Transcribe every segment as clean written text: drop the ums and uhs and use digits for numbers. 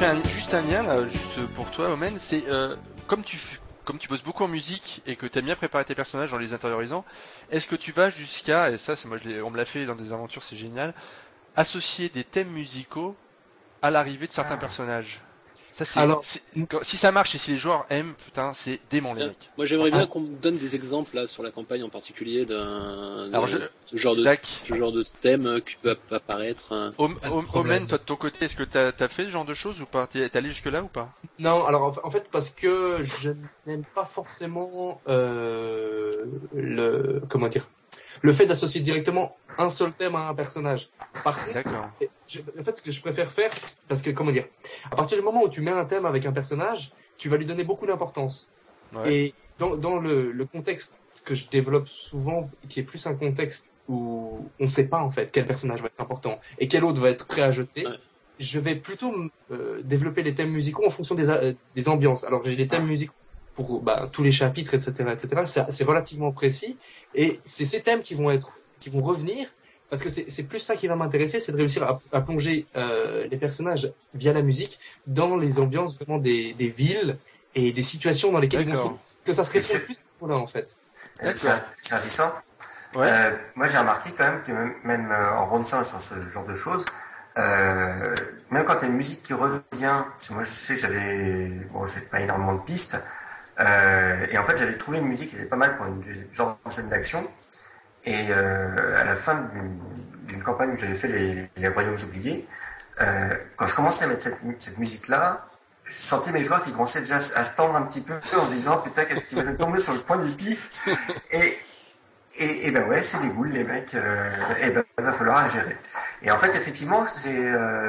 fais juste un lien là, juste pour toi, Omen. C'est comme tu bosses beaucoup en musique et que t'aimes bien préparer tes personnages en les intériorisant, est-ce que tu vas jusqu'à, et ça c'est on me l'a fait dans des aventures, c'est génial, associer des thèmes musicaux à l'arrivée de certains personnages? Ça Alors, si ça marche et si les joueurs aiment, putain, c'est dément les Tiens, mecs. moi j'aimerais bien qu'on me donne des exemples là sur la campagne en particulier Alors ce genre de thème qui peut apparaître. Omen, toi de ton côté, est-ce que t'as fait ce genre de choses ou pas? T'es allé jusque là ou pas? non, alors en fait, parce que je n'aime pas forcément le fait d'associer directement un seul thème à un personnage. Par contre, D'accord. en fait, ce que je préfère faire, parce que à partir du moment où tu mets un thème avec un personnage, tu vas lui donner beaucoup d'importance. Ouais. Et dans le contexte que je développe souvent, qui est plus un contexte où on ne sait pas en fait quel personnage va être important et quel autre va être prêt à jeter, je vais plutôt développer les thèmes musicaux en fonction des ambiances. Alors j'ai des thèmes musicaux pour tous les chapitres, etc., etc. C'est relativement précis et c'est ces thèmes qui vont revenir parce que c'est plus ça qui va m'intéresser, c'est de réussir à plonger les personnages via la musique dans les ambiances vraiment des villes et des situations dans lesquelles ils vont que ça se répond plus là en fait. S'agissant, moi j'ai remarqué quand même que même en rebondissant sur ce genre de choses, même quand il y a une musique qui revient, parce que moi je sais que j'avais pas énormément de pistes, et en fait j'avais trouvé une musique qui était pas mal pour une genre de scène d'action, et à la fin d'une campagne où j'avais fait les Royaumes oubliés, quand je commençais à mettre cette musique-là, je sentais mes joueurs qui commençaient déjà à se tendre un petit peu en se disant putain qu'est-ce qui va nous tomber sur le point du pif, et ben ouais, c'est des ghouls les mecs, et ben il va falloir gérer. Et en fait effectivement c'est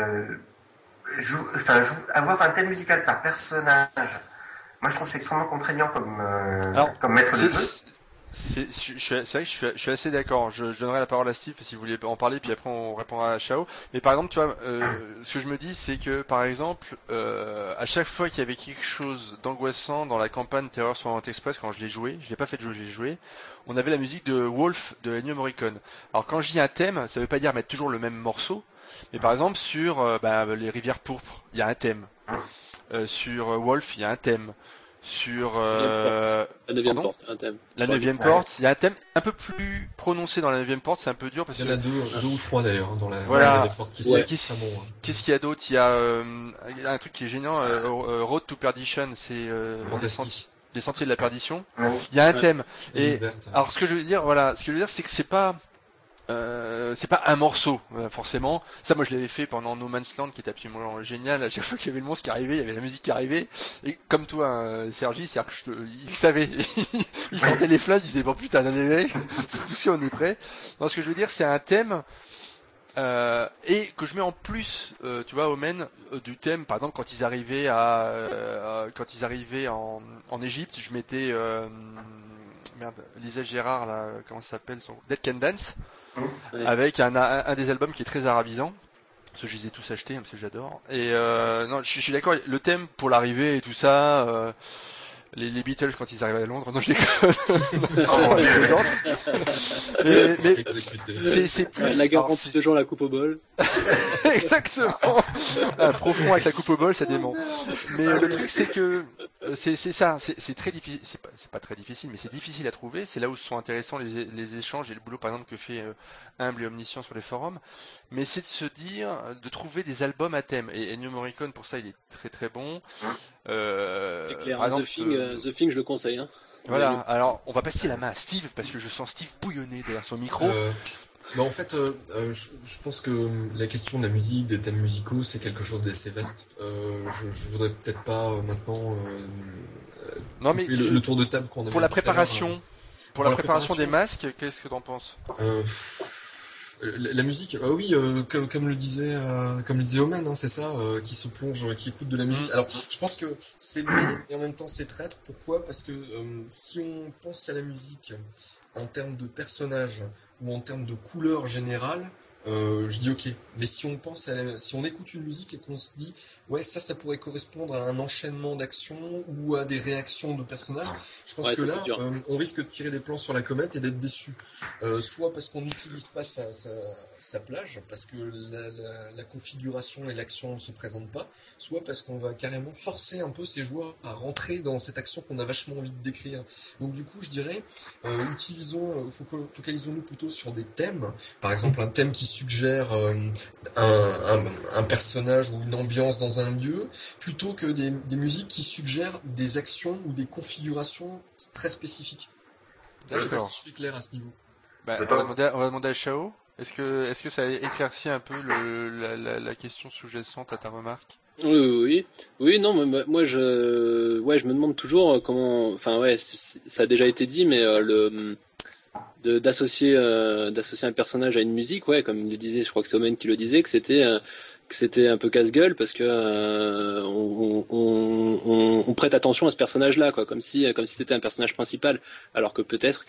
avoir un thème musical par personnage, moi je trouve que c'est extrêmement contraignant comme maître de jeu. C'est vrai que je suis assez d'accord. Je donnerai la parole à Steve si vous voulez en parler, puis après on répondra à Chao. Mais par exemple, tu vois, ce que je me dis, c'est que par exemple, à chaque fois qu'il y avait quelque chose d'angoissant dans la campagne Terreur sur Orient Express, quand je l'ai joué, je l'ai pas fait de jeu, je l'ai joué, on avait la musique de Wolf de Ennio Morricone. Alors quand je dis un thème, ça veut pas dire mettre toujours le même morceau, mais par exemple sur les rivières pourpres, il y a un thème. Sur Wolf, il y a un thème. Sur la 9e porte, un thème. La 9e porte, il y a un thème un peu plus prononcé dans la 9e porte, c'est un peu dur parce que... Il y en a deux ou trois d'ailleurs dans la voilà. 9e porte Qu'est-ce qu'il y a d'autre? Il y a un truc qui est gênant, Road to Perdition, c'est les sentiers de la perdition. Il y a un thème. Et alors ce que je veux dire, c'est que c'est pas un morceau forcément. Ça moi je l'avais fait pendant No Man's Land qui était absolument génial. À chaque fois qu'il y avait le monstre qui arrivait, il y avait la musique qui arrivait. Et comme toi, Sergi, c'est-à-dire que il savait, il sentait les flingues, il disait bon putain, si on est prêt. Non, ce que je veux dire, c'est un thème et que je mets en plus, tu vois, Omen, du thème. Par exemple, quand ils arrivaient en Égypte, je mettais Lisa Gérard là, comment ça s'appelle, son Dead Can Dance, avec un des albums qui est très arabisant. Parce que je les ai tous achetés, parce que j'adore. Et non, je suis d'accord. Le thème pour l'arrivée et tout ça, les Beatles quand ils arrivent à Londres. Non, je déconne. C'est plus la garantie de Jean la coupe au bol. Exactement. Profond avec la coupe au bol, ça dément. Mais le truc c'est que c'est ça, c'est très difficile. C'est pas très difficile, mais c'est difficile à trouver. C'est là où sont intéressants les échanges et le boulot par exemple que fait Humble et Omniscient sur les forums. Mais c'est de se dire, de trouver des albums à thème. Et Ennio Morricone pour ça il est très très bon. C'est clair. Par exemple, The Thing, je le conseille. Hein. Voilà. Alors on va passer la main à Steve parce que je sens Steve bouillonner derrière son micro. En fait, je pense que la question de la musique, des thèmes musicaux, c'est quelque chose d'assez vaste. Je voudrais peut-être pas maintenant mais le tour de table qu'on a pour la préparation, pour la préparation des masques, qu'est-ce que t'en penses? La musique, oui, comme le disait Omen, hein, c'est ça, qui se plonge, qui écoute de la musique. Alors, je pense que c'est bon et en même temps c'est traître. Pourquoi? Parce que si on pense à la musique en termes de personnages ou en termes de couleur générale, je dis ok. Mais si on pense si on écoute une musique et qu'on se dit ouais ça pourrait correspondre à un enchaînement d'actions ou à des réactions de personnages, je pense que là on risque de tirer des plans sur la comète et d'être déçu. Soit parce qu'on n'utilise pas sa plage, parce que la configuration et l'action ne se présentent pas, soit parce qu'on va carrément forcer un peu ces joueurs à rentrer dans cette action qu'on a vachement envie de décrire. Donc du coup je dirais focalisons-nous plutôt sur des thèmes, par exemple un thème qui suggère un personnage ou une ambiance dans un lieu, plutôt que des musiques qui suggèrent des actions ou des configurations très spécifiques. Là, je sais pas si je suis clair à ce niveau. Bah, on va demander à Chao. Est-ce que ça éclaircit un peu la question sous-jacente à ta remarque? Oui, non, mais moi je me demande toujours comment, enfin ouais, ça a déjà été dit, mais d'associer un personnage à une musique, ouais, comme il le disait, je crois que c'est Omen qui le disait, que c'était un peu casse-gueule parce que on prête attention à ce personnage-là, quoi, comme si c'était un personnage principal, alors que peut-être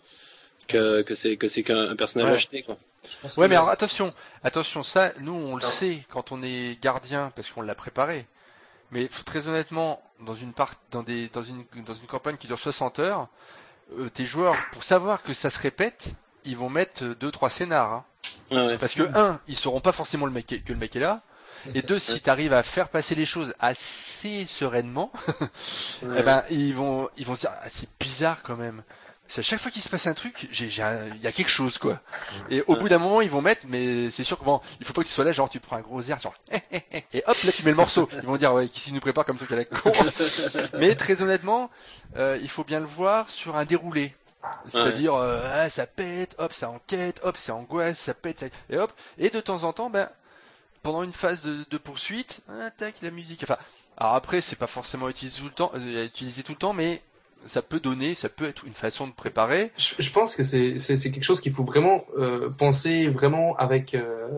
que c'est qu'un personnage acheté, quoi. Ouais, mais alors attention, ça, nous on le sait quand on est gardien parce qu'on l'a préparé. Mais très honnêtement, dans une campagne qui dure 60 heures, tes joueurs, pour savoir que ça se répète, ils vont mettre 2-3 scénars. Hein. Ouais. Parce que ils sauront pas forcément que le mec est là. Et deux, si t'arrives à faire passer les choses assez sereinement, eh ben ils vont se dire c'est bizarre quand même. C'est à chaque fois qu'il se passe un truc, il y a quelque chose quoi. Et au bout d'un moment, ils vont mettre, mais c'est sûr que bon, il faut pas que tu sois là, genre tu prends un gros air, genre et hop là tu mets le morceau. Ils vont dire ouais, qui s'y nous prépare comme truc à la con. Mais très honnêtement, il faut bien le voir sur un déroulé. C'est-à-dire ça pète, hop ça enquête, hop c'est angoisse, ça pète, et hop. Et de temps en temps, ben pendant une phase de poursuite, tac la musique. Enfin, alors après c'est pas forcément utilisé tout le temps, mais ça peut être une façon de préparer. Je pense que c'est quelque chose qu'il faut vraiment penser vraiment avec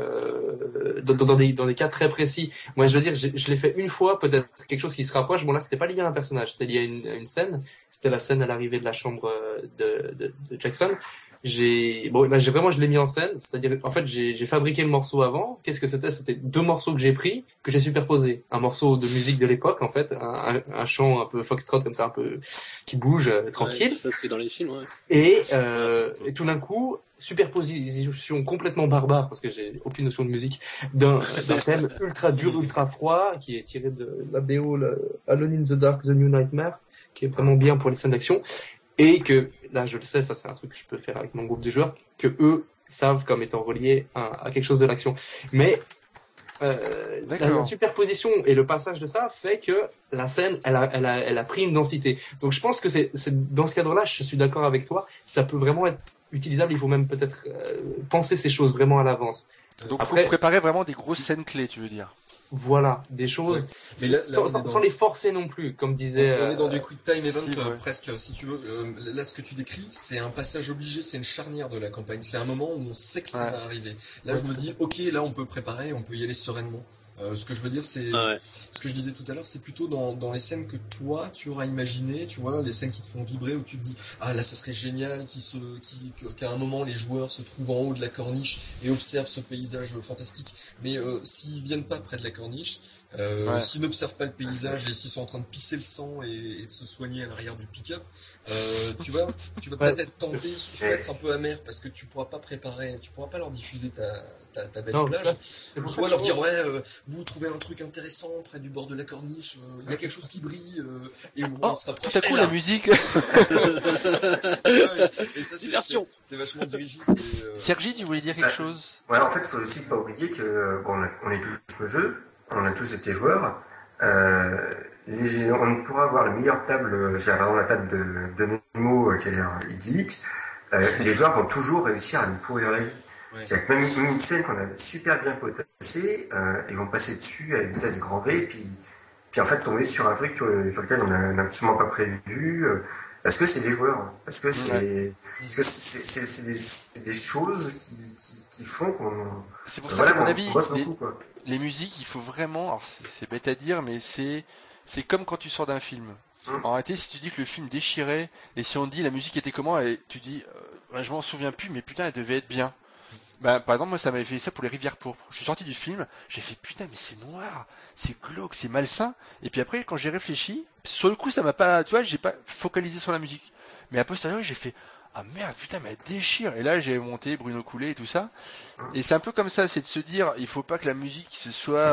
dans des cas très précis. Moi, je veux dire, je l'ai fait une fois, peut-être quelque chose qui se rapproche. Bon là, c'était pas lié à un personnage, c'était lié à une scène. C'était la scène à l'arrivée de la chambre de Jackson. Je l'ai mis en scène, c'est-à-dire en fait j'ai fabriqué le morceau avant. Qu'est-ce que c'était 2 morceaux que j'ai pris, que j'ai superposés. Un morceau de musique de l'époque en fait, un chant un peu foxtrot comme ça, un peu qui bouge tranquille. Ouais, ça se fait dans les films, ouais. Et tout d'un coup, superposition complètement barbare parce que j'ai aucune notion de musique d'un thème ultra dur, ultra froid qui est tiré de la BO Alone in the Dark, The New Nightmare, qui est vraiment bien pour les scènes d'action. Et que, là je le sais, ça c'est un truc que je peux faire avec mon groupe de joueurs, que eux savent comme étant reliés à quelque chose de l'action. Mais la superposition et le passage de ça fait que la scène, elle a pris une densité. Donc je pense que c'est dans ce cadre-là, je suis d'accord avec toi, ça peut vraiment être utilisable, il faut même peut-être penser ces choses vraiment à l'avance. Donc après, pour préparer vraiment des grosses scènes clés, tu veux dire. Voilà, des choses mais là, sans les forcer non plus, comme disait. On est dans du quick time event presque, si tu veux. Là, ce que tu décris, c'est un passage obligé, c'est une charnière de la campagne. C'est un moment où on sait que ça va arriver. Là, je me dis, ok, là, on peut préparer, on peut y aller sereinement. Ce que je veux dire, c'est ce que je disais tout à l'heure, c'est plutôt dans les scènes que toi tu auras imaginé, tu vois, les scènes qui te font vibrer, où tu te dis ah là ça serait génial qu'à un moment les joueurs se trouvent en haut de la corniche et observent ce paysage fantastique. Mais s'ils viennent pas près de la corniche, s'ils n'observent pas le paysage et s'ils sont en train de pisser le sang et de se soigner à l'arrière du pick-up, tu vas peut-être être tenté, soit être un peu amer parce que tu pourras pas leur diffuser ta belle plage, soit leur dire vous trouvez un truc intéressant près du bord de la corniche, il y a quelque chose qui brille et on se rapproche. Tout à coup la musique. Et ça c'est vachement dirigiste. Sergi, tu voulais dire quelque chose? Ouais, en fait, il faut aussi pas oublier que on est tous le jeu, on a tous été joueurs. On pourra avoir la meilleure table, c'est par exemple la table de Nemo qui a l'air idyllique. Les joueurs vont toujours réussir à nous pourrir la vie. Ouais. C'est-à-dire que même une scène qu'on a super bien potassée, ils vont passer dessus à vitesse grand V, puis en fait tomber sur un truc sur lequel on n'a absolument pas prévu, parce que c'est des joueurs, parce que c'est des choses qui font qu'on. C'est pour ça qu'à mon avis, les musiques, il faut vraiment, alors c'est bête à dire, mais c'est comme quand tu sors d'un film. En réalité, si tu dis que le film déchirait, et si on te dit la musique était comment, et tu dis, je m'en souviens plus, mais putain, elle devait être bien. Bah, par exemple, moi, ça m'avait fait ça pour les Rivières pourpres. Je suis sorti du film, j'ai fait putain, mais c'est noir, c'est glauque, c'est malsain. Et puis après, quand j'ai réfléchi, sur le coup, ça m'a pas, tu vois, j'ai pas focalisé sur la musique. Mais a posteriori, j'ai fait, ah merde, putain, mais elle déchire. Et là, j'ai monté Bruno Coulet et tout ça. Et c'est un peu comme ça, c'est de se dire, il faut pas que la musique ce soit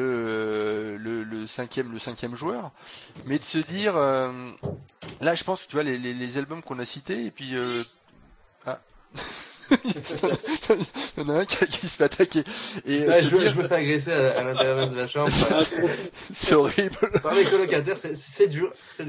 le cinquième joueur, mais de se dire, là, je pense que tu vois les albums qu'on a cités, et puis ah. Il y en a un qui se fait attaquer. Et je me fais agresser à l'intérieur de la chambre. C'est horrible. Par les colocataires, c'est dur.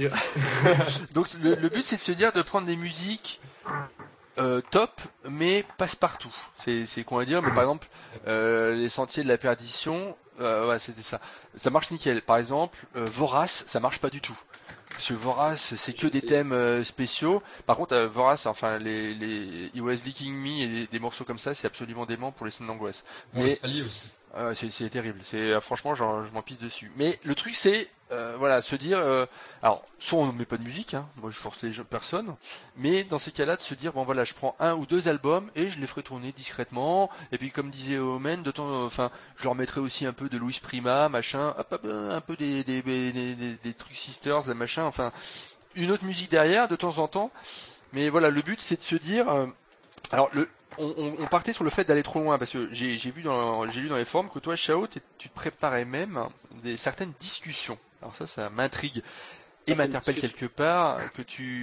Donc le but c'est de se dire de prendre des musiques top, mais passe-partout. C'est qu'on va dire, mais par exemple les Sentiers de la Perdition, ouais, c'était ça. Ça marche nickel. Par exemple, Vorace, ça marche pas du tout. Parce que Vorace, c'est que des thèmes spéciaux. Par contre, Vorace, enfin les It Was Leaking Me et des morceaux comme ça, c'est absolument dément pour les scènes d'angoisse. Mais Australie aussi. C'est terrible. C'est franchement, je m'en pisse dessus. Mais le truc, c'est voilà, se dire, alors soit on ne met pas de musique, hein, moi je force les personnes, mais dans ces cas-là, de se dire bon voilà, je prends 1 ou 2 albums et je les ferai tourner discrètement. Et puis comme disait Omen, de temps, enfin, je leur mettrai aussi un peu de Louis Prima, machin, un peu des trucs Sisters, machin, enfin, une autre musique derrière de temps en temps. Mais voilà, le but c'est de se dire, alors on partait sur le fait d'aller trop loin parce que j'ai lu dans les forums que toi, Chao, tu te préparais même certaines discussions. Alors ça m'intrigue et m'interpelle quelque part que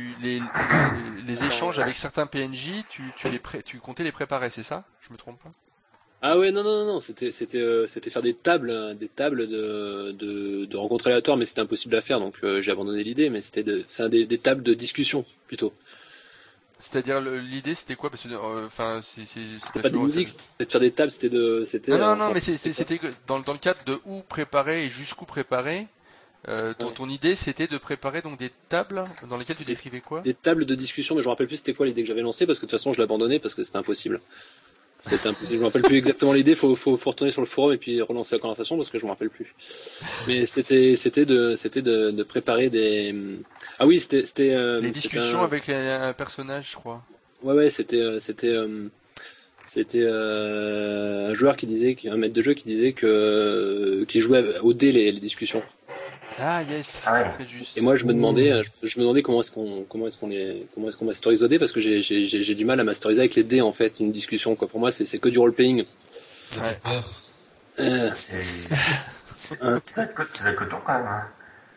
les échanges avec certains PNJ, tu comptais les préparer, c'est ça? Je me trompe pas? Ah ouais, non, c'était faire des tables de rencontres aléatoires, mais c'était impossible à faire, donc j'ai abandonné l'idée, mais c'était des tables de discussion plutôt. C'est-à-dire l'idée c'était quoi? Parce que c'était pas de musique, c'était de faire des tables, c'était non, mais c'était dans le cadre de où préparer et jusqu'où préparer. Ton idée c'était de préparer donc des tables dans lesquelles tu décrivais quoi? Des tables de discussion, mais je me rappelle plus c'était quoi l'idée que j'avais lancée parce que de toute façon je l'ai abandonné parce que c'était impossible. C'était impossible. Je me rappelle plus exactement l'idée. Faut retourner sur le forum et puis relancer la conversation parce que je me rappelle plus. Mais c'était de préparer des. Ah oui, c'était. Les discussions avec un personnage, je crois. Ouais, c'était un joueur un maître de jeu qui disait qu'il jouait au dé les discussions. Ah yes, fait juste. Et moi je me demandais comment est-ce qu'on masterise au dé parce que j'ai du mal à masteriser avec les dés en fait une discussion quoi. Pour moi c'est que du role playing. Ça fait peur. C'est la coton quand même. Hein.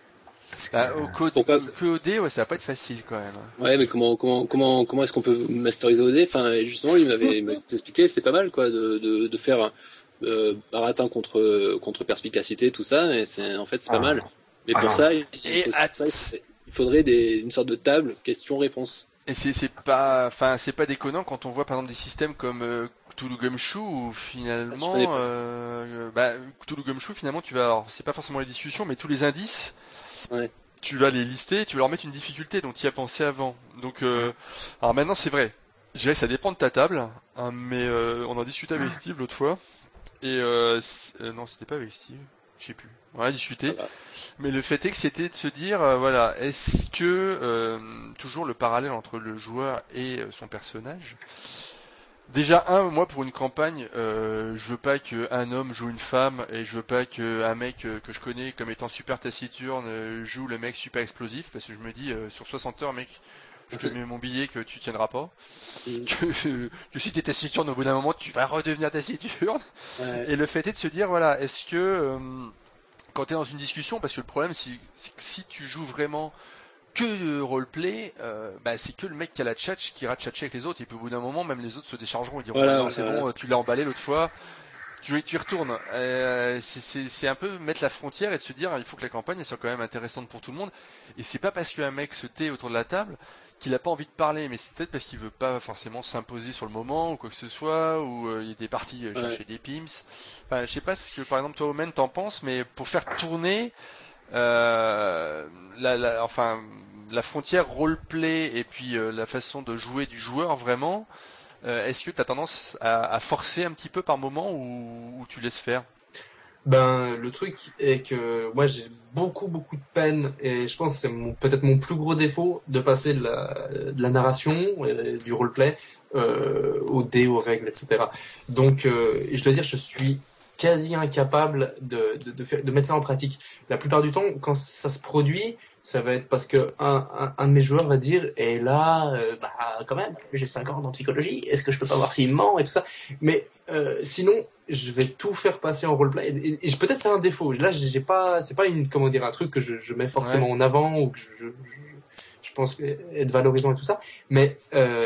Au dé, ouais, ça va pas être facile quand même. Ouais, mais comment est-ce qu'on peut masteriser au dé? Enfin, justement, il m'avait expliqué, c'était pas mal quoi de faire baratin contre perspicacité, tout ça, et c'est pas mal. Mais pour ça, il faudrait une sorte de table questions-réponses. Et c'est pas déconnant quand on voit par exemple des systèmes comme Cthulhu Gumshoe où finalement Cthulhu Gumshoe finalement c'est pas forcément les discussions mais tous les indices. Ouais. Tu vas les lister, tu vas leur mettre une difficulté, donc tu y as pensé avant. Donc, alors maintenant c'est vrai. Je dirais que ça dépend de ta table, hein, mais on en discutait avec Steve l'autre fois. Et non, c'était pas avec Steve, je sais plus. On a discuté. Voilà. Mais le fait est que c'était de se dire, voilà, est-ce que toujours le parallèle entre le joueur et son personnage. Déjà moi pour une campagne, je veux pas qu'un homme joue une femme et je veux pas qu'un mec que je connais comme étant super taciturne joue le mec super explosif parce que je me dis sur 60 heures mec, je te mets mon billet que tu tiendras pas. Que si t'es taciturne au bout d'un moment tu vas redevenir taciturne. Ouais. Et le fait est de se dire voilà, est-ce que quand t'es dans une discussion, parce que le problème c'est que si tu joues vraiment que de roleplay, c'est que le mec qui a la tchatch qui ira tchatcher avec les autres et puis au bout d'un moment même les autres se déchargeront et diront voilà, non c'est bon, tu l'as emballé l'autre fois, tu y retournes. C'est un peu mettre la frontière et de se dire il faut que la campagne elle soit quand même intéressante pour tout le monde et c'est pas parce qu'un mec se tait autour de la table qu'il a pas envie de parler, mais c'est peut-être parce qu'il veut pas forcément s'imposer sur le moment ou quoi que ce soit, ou il était parti chercher des pims. Enfin je sais pas ce que par exemple toi Omen t'en penses, mais pour faire tourner la frontière roleplay et puis la façon de jouer du joueur vraiment, est-ce que tu as tendance à forcer un petit peu par moment ou tu laisses faire? Le truc est que moi j'ai beaucoup de peine et je pense que c'est peut-être mon plus gros défaut de passer de la narration et du roleplay aux dés, aux règles, etc. Donc, je dois dire, je suis quasi incapable de mettre ça en pratique. La plupart du temps, quand ça se produit, ça va être parce que un de mes joueurs va dire, et là, quand même, j'ai 5 ans en psychologie, est-ce que je peux pas voir s'il ment et tout ça. Mais sinon, je vais tout faire passer en roleplay. Et peut-être c'est un défaut. Là, j'ai pas, c'est pas un truc que je mets forcément en avant ou que je pense être valorisant et tout ça. Mais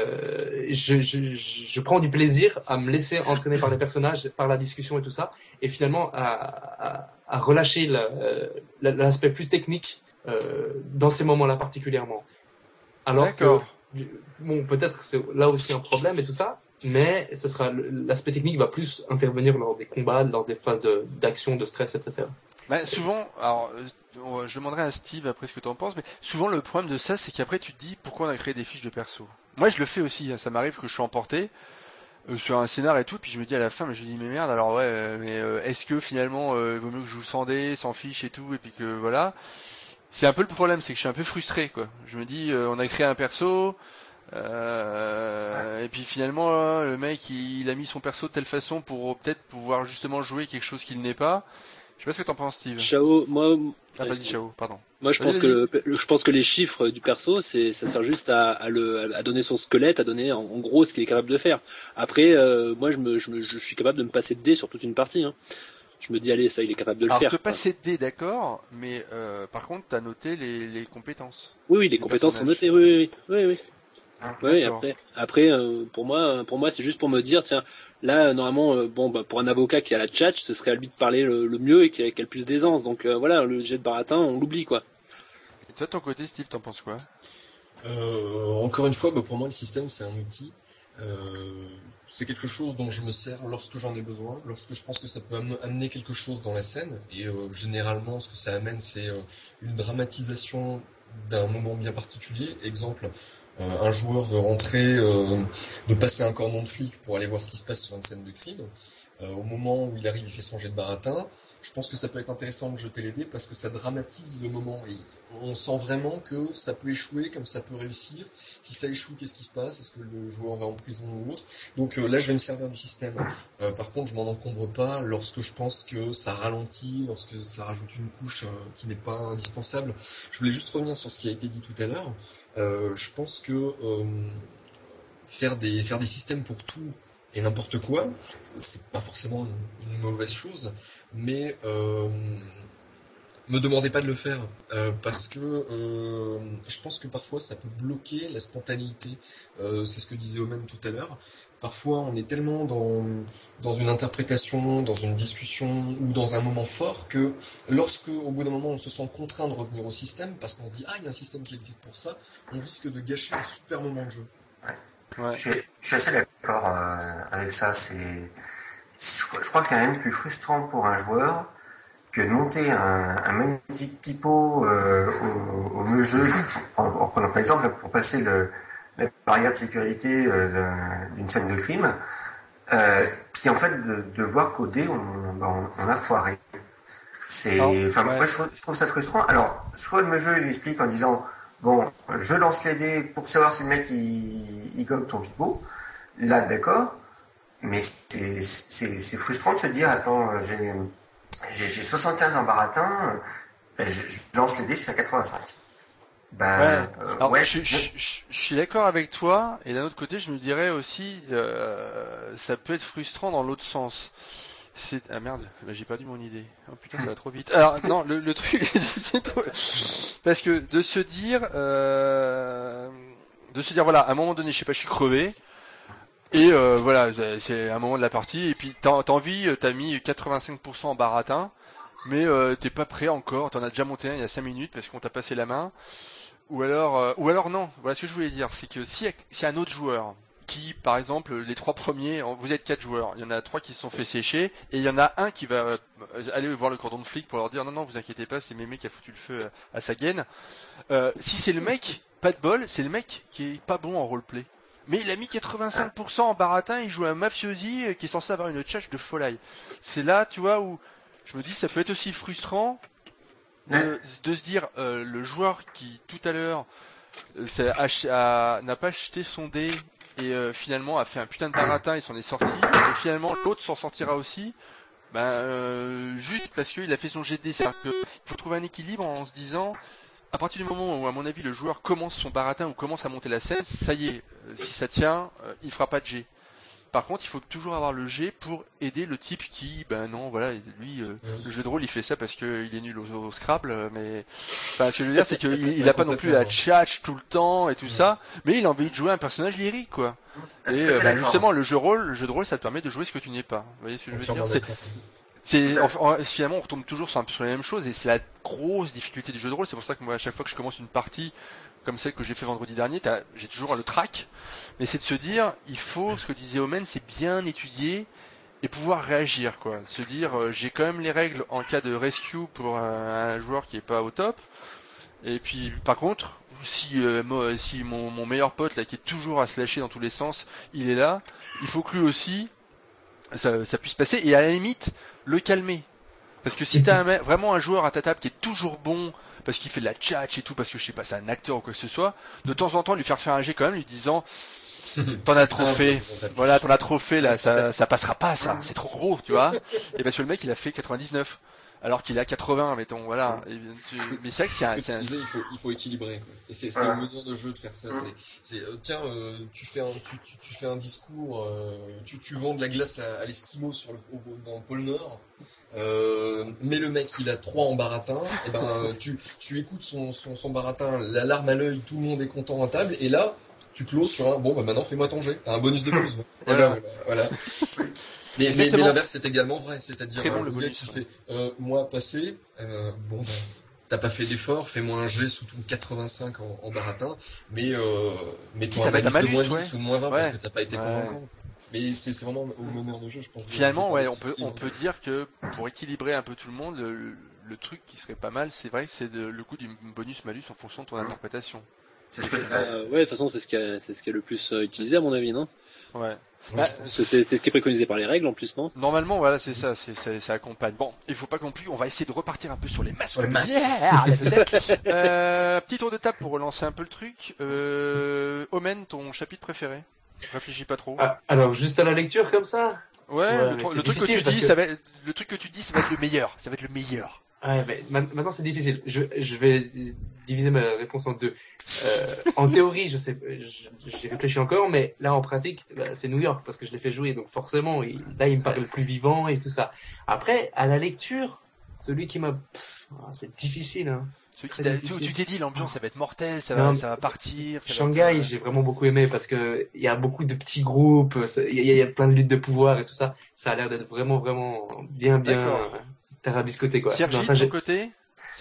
je prends du plaisir à me laisser entraîner par les personnages, par la discussion et tout ça, et finalement à relâcher l'aspect plus technique dans ces moments-là particulièrement. Alors que, bon, peut-être c'est là aussi un problème et tout ça, mais ce sera l'aspect technique va plus intervenir lors des combats, lors des phases d'action, de stress, etc. Bah, souvent, alors je demanderai à Steve après ce que tu en penses, mais souvent le problème de ça, c'est qu'après tu te dis pourquoi on a créé des fiches de perso. Moi je le fais aussi, hein, ça m'arrive que je suis emporté sur un scénar et tout, puis je me dis à la fin, mais je me dis mais merde, alors ouais, mais est-ce que finalement il vaut mieux que je joue sans dés, sans fiches et tout, et puis que voilà. C'est un peu le problème, c'est que je suis un peu frustré, quoi. Je me dis, on a créé un perso, et puis finalement, le mec, il a mis son perso de telle façon pour peut-être pouvoir justement jouer quelque chose qu'il n'est pas. Je sais pas ce que t'en penses, Steve. Chao, moi. Ah, pas dit Chao, pardon. Moi, je pense que les chiffres du perso, ça sert juste à donner son squelette, à donner en gros ce qu'il est capable de faire. Après, moi, je suis capable de me passer de dés sur toute une partie, hein. Je me dis, allez, ça, il est capable de le faire. Alors, te passer de dés, d'accord, mais par contre, t'as noté les compétences. Oui, les compétences sont notées, oui. Ah, oui, après, pour moi, c'est juste pour me dire, tiens, là, normalement, pour un avocat qui a la tchatch, ce serait à lui de parler le mieux et qui a le plus d'aisance. Donc voilà, le jet de baratin, on l'oublie, quoi. Et toi, de ton côté, Steve, t'en penses quoi? Encore une fois, pour moi, le système, c'est un outil. C'est quelque chose dont je me sers lorsque j'en ai besoin, lorsque je pense que ça peut amener quelque chose dans la scène. Et généralement, ce que ça amène, c'est une dramatisation d'un moment bien particulier. Exemple, un joueur veut rentrer, veut passer un cordon de flic pour aller voir ce qui se passe sur une scène de crime. Au moment où il arrive, il fait son jet de baratin. Je pense que ça peut être intéressant de jeter les dés parce que ça dramatise le moment. Et on sent vraiment que ça peut échouer comme ça peut réussir. Si ça échoue, qu'est-ce qui se passe? Est-ce que le joueur va en prison ou autre? Donc là, je vais me servir du système. Par contre, je m'en encombre pas lorsque je pense que ça ralentit, lorsque ça rajoute une couche qui n'est pas indispensable. Je voulais juste revenir sur ce qui a été dit tout à l'heure. Je pense que faire des systèmes pour tout et n'importe quoi, c'est pas forcément une mauvaise chose, mais me demandez pas de le faire parce que je pense que parfois ça peut bloquer la spontanéité. C'est ce que disait Omen tout à l'heure. Parfois on est tellement dans une interprétation, dans une discussion ou dans un moment fort que lorsque au bout d'un moment on se sent contraint de revenir au système parce qu'on se dit il y a un système qui existe pour ça, on risque de gâcher un super moment de jeu. Ouais. Je suis assez d'accord avec ça. Je crois qu'il n'y a rien de plus frustrant pour un joueur que de monter un magnifique pipeau au mieux jeu, en prenant par exemple pour passer la barrière de sécurité d'une scène de crime, puis en fait de voir qu'au dé on a foiré. Moi je trouve ça frustrant. Alors soit le jeu il explique en disant bon, je lance les dés pour savoir si le mec il gobe ton pipeau. Là, d'accord. Mais c'est frustrant de se dire, attends, j'ai 75 en baratin, je lance les dés, je fais 85. Je suis d'accord avec toi, et d'un autre côté, je me dirais aussi, ça peut être frustrant dans l'autre sens. Ah merde, j'ai perdu mon idée. Oh putain, ça va trop vite. Alors non, le truc, c'est trop... parce que de se dire voilà, à un moment donné, je sais pas, je suis crevé, et voilà, c'est un moment de la partie, et puis t'as envie, t'as mis 85% en baratin, mais t'es pas prêt encore, t'en as déjà monté un il y a 5 minutes parce qu'on t'a passé la main, ou alors non. Voilà ce que je voulais dire, c'est que si un autre joueur qui, par exemple, les 3 premiers, vous êtes 4 joueurs, il y en a 3 qui se sont fait sécher, et il y en a un qui va aller voir le cordon de flic pour leur dire non, vous inquiétez pas, c'est Mémé qui a foutu le feu à sa gaine. Si c'est le mec, pas de bol, c'est le mec qui est pas bon en roleplay. Mais il a mis 85% en baratin, il joue un mafiosi qui est censé avoir une tchatch de folie. C'est là, tu vois, où je me dis ça peut être aussi frustrant de se dire le joueur qui tout à l'heure n'a pas acheté son dé et finalement a fait un putain de baratin, il s'en est sorti, et finalement l'autre s'en sortira aussi, juste parce qu'il a fait son jet de dés. C'est-à-dire qu'il faut trouver un équilibre en se disant, à partir du moment où, à mon avis, le joueur commence son baratin ou commence à monter la scène, ça y est, si ça tient, il fera pas de jet. Par contre, il faut toujours avoir le jet pour aider le type qui, non, voilà, lui, le jeu de rôle, il fait ça parce que il est nul au Scrabble, mais, ce que je veux dire, c'est qu'il a pas non plus la tchatch tout le temps et tout ça, mais il a envie de jouer un personnage lyrique, quoi. Et, justement, le jeu de rôle, ça te permet de jouer ce que tu n'es pas. Vous voyez ce que je veux dire? Finalement, on retombe toujours sur les mêmes choses, et c'est la grosse difficulté du jeu de rôle. C'est pour ça que moi, à chaque fois que je commence une partie, comme celle que j'ai fait vendredi dernier, j'ai toujours le trac, mais c'est de se dire, il faut, ce que disait Omen, c'est bien étudier et pouvoir réagir, quoi. Se dire, j'ai quand même les règles en cas de rescue pour un joueur qui est pas au top, et puis par contre, si mon meilleur pote là qui est toujours à se lâcher dans tous les sens, il est là, il faut que lui aussi ça puisse passer, et à la limite le calmer. Parce que si t'as vraiment un joueur à ta table qui est toujours bon, parce qu'il fait de la tchatch et tout, parce que je sais pas, c'est un acteur ou quoi que ce soit, de temps en temps lui faire un jet quand même, lui disant t'en as trop fait, voilà, t'en as trop fait là, ça passera pas, ça, c'est trop gros, tu vois. Et parce que le mec il a fait 99. Alors qu'il a 80, mettons, voilà. Mais c'est vrai que il faut équilibrer, quoi. Et c'est le meneur de jeu de faire ça. Tiens, tu fais un discours, tu vends de la glace à l'esquimau dans le pôle Nord, mais le mec il a 3 en baratin, et tu écoutes son baratin, la larme à l'œil, tout le monde est content à table, et là, tu closes sur un, maintenant fais-moi ton jet, t'as un bonus de plus. Voilà. Mais l'inverse c'est également vrai, c'est-à-dire le gars qui fait moi passé, t'as pas fait d'effort, fais-moi un jet sous ton 85 en baratin, mais toi un malus de moins 10 ou de moins 20 parce que t'as pas été convaincant. Mais c'est vraiment au meneur de jeu, je pense. Finalement, on peut dire que pour équilibrer un peu tout le monde, le truc qui serait pas mal, c'est vrai que c'est le coup du bonus-malus en fonction de ton interprétation. De toute façon, c'est ce qui est le plus utilisé à mon avis, non? Ouais. C'est ce qui est préconisé par les règles en plus, non? Normalement, voilà, c'est ça, ça accompagne. Bon, il faut pas non plus, on va essayer de repartir un peu sur les masques. Petit tour de table pour relancer un peu le truc. Omen, ton chapitre préféré? Réfléchis pas trop. Alors, juste à la lecture comme ça? Ouais, le truc que tu dis, ça va être le meilleur. Ça va être le meilleur. Ouais, mais maintenant c'est difficile. Je vais diviser ma réponse en deux. En théorie, j'y réfléchis encore, mais là en pratique, c'est New York parce que je l'ai fait jouer, donc forcément, là il me paraît le plus vivant et tout ça. Après, à la lecture, celui qui m'a, c'est difficile, hein. Tu t'es dit l'ambiance ça va être mortel, ça va partir. Shanghai, j'ai vraiment beaucoup aimé parce que il y a beaucoup de petits groupes, il y a plein de luttes de pouvoir et tout ça. Ça a l'air d'être vraiment bien tarabiscoté, quoi. Sergi, de ton côté?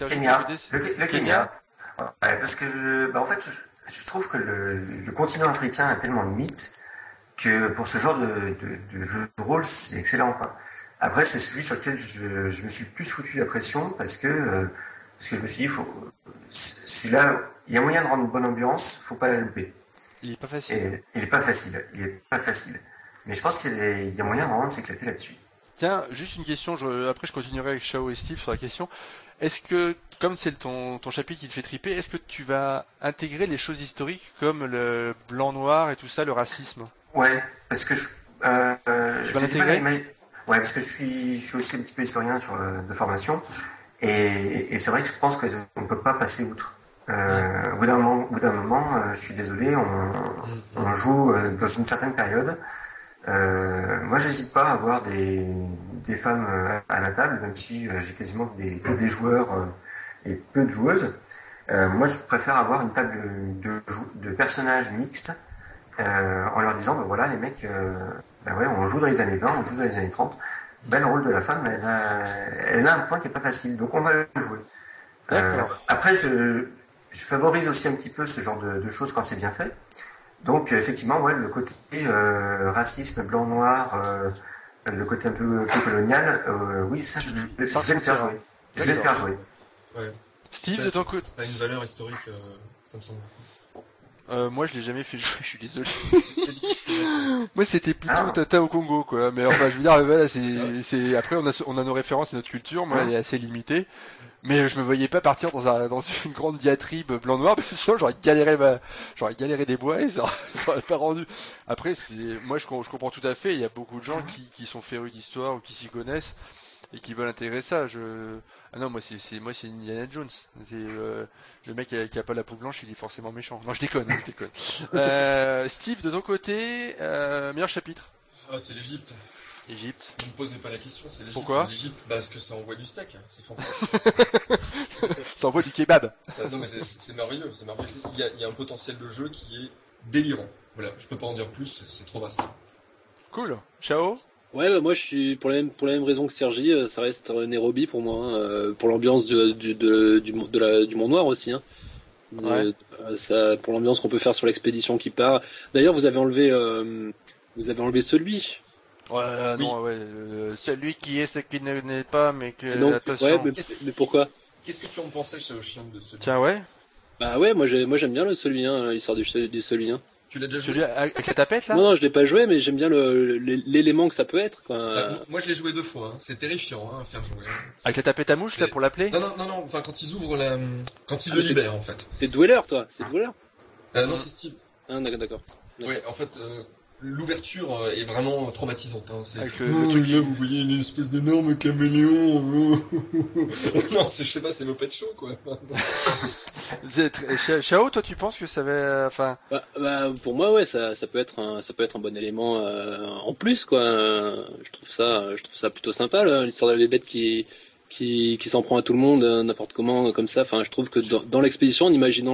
Le Kenya. Ouais, parce que je trouve que le continent africain a tellement de mythes que pour ce genre de jeu de rôle, c'est excellent, quoi. Après, c'est celui sur lequel je me suis plus foutu la pression parce que je me suis dit, celui-là, il y a moyen de rendre une bonne ambiance, faut pas la louper. Il est pas facile. Il est pas facile. Mais je pense qu'il y a moyen vraiment de s'éclater là-dessus. Tiens, juste une question, après je continuerai avec Chao et Steve sur la question. Est-ce que, comme c'est ton chapitre qui te fait triper, est-ce que tu vas intégrer les choses historiques comme le blanc-noir et tout ça, le racisme? Ouais, parce que tu vas l'intégrer? Ouais, parce que je suis aussi un petit peu historien de formation, et c'est vrai que je pense qu'on ne peut pas passer outre. Au bout d'un moment, je suis désolé, on joue dans une certaine période. Moi, j'hésite pas à avoir des femmes à la table, même si j'ai quasiment que des joueurs et peu de joueuses. Moi, je préfère avoir une table de personnages mixtes en leur disant, voilà, les mecs, on joue dans les années 20, on joue dans les années 30. Le rôle de la femme, elle a un point qui est pas facile, donc on va le jouer. Après, je favorise aussi un petit peu ce genre de choses quand c'est bien fait. Donc effectivement, le côté racisme blanc-noir, le côté un peu colonial, oui, ça je vais le faire jouer. Je vais le faire jouer. Ouais. Steve, de ton côté, ça a une valeur historique, ça me semble beaucoup. Moi, je l'ai jamais fait jouer, je suis désolé. Moi, c'était plutôt Tata au Congo, quoi. Mais enfin, je veux dire, voilà, c'est après, on a nos références et notre culture. Moi, elle est assez limitée. Mais je me voyais pas partir dans une grande diatribe blanc-noir, parce que sinon j'aurais galéré des bois et ça aurait pas rendu. Après, moi, je comprends tout à fait. Il y a beaucoup de gens qui sont férus d'histoire ou qui s'y connaissent et qui veulent intégrer ça. Ah non, moi c'est Indiana Jones. C'est le mec qui a pas la peau blanche, il est forcément méchant. Non, je déconne. Steve, de ton côté, meilleur chapitre. Ah, c'est l'Égypte. Égypte. Ne me posez pas la question, c'est l'Égypte. Pourquoi? L'Égypte, parce que ça envoie du steak, hein. C'est fantastique. Ça envoie du kebab. Non, mais c'est merveilleux, Il y a un potentiel de jeu qui est délirant. Voilà, je peux pas en dire plus, c'est trop vaste. Cool. Ciao. Ouais, bah moi je suis pour la même raison que Sergi, ça reste Nairobi pour moi, hein, pour l'ambiance du Mont Noir aussi. Hein. Ouais. Ça, pour l'ambiance qu'on peut faire sur l'expédition qui part. D'ailleurs, vous avez enlevé celui. Ouais, oui. Non, ouais, celui qui est ce qui n'est pas, mais que Donc, attention. ouais, mais pourquoi? Qu'est-ce que tu en pensais chez Ocean de celui? Tiens, ouais. Bah ouais, moi j'aime bien le celui, hein, l'histoire du celui, hein. Tu l'as déjà joué? Celui avec la tapette là? Non, je l'ai pas joué, mais j'aime bien l'élément que ça peut être, quoi. Moi je l'ai joué 2 fois, hein. C'est terrifiant à faire jouer. Hein. Avec la tapette à mouche là pour l'appeler? Non, enfin quand ils ouvrent quand ils le libèrent en fait. C'est Dweller, toi, c'est Dweller. Non, c'est Steve. Ah, d'accord. Ouais, en fait, l'ouverture est vraiment traumatisante. Hein. C'est avec là, vous voyez une espèce d'énorme caméléon. Non, je sais pas, c'est Moped Show, quoi. Chao, toi tu penses que ça va, enfin. Bah, pour moi, ouais, ça peut être un bon élément en plus, quoi. Je trouve ça plutôt sympa, l'histoire de la bébête qui s'en prend à tout le monde, n'importe comment, comme ça. Enfin, je trouve que dans l'expédition, en imaginant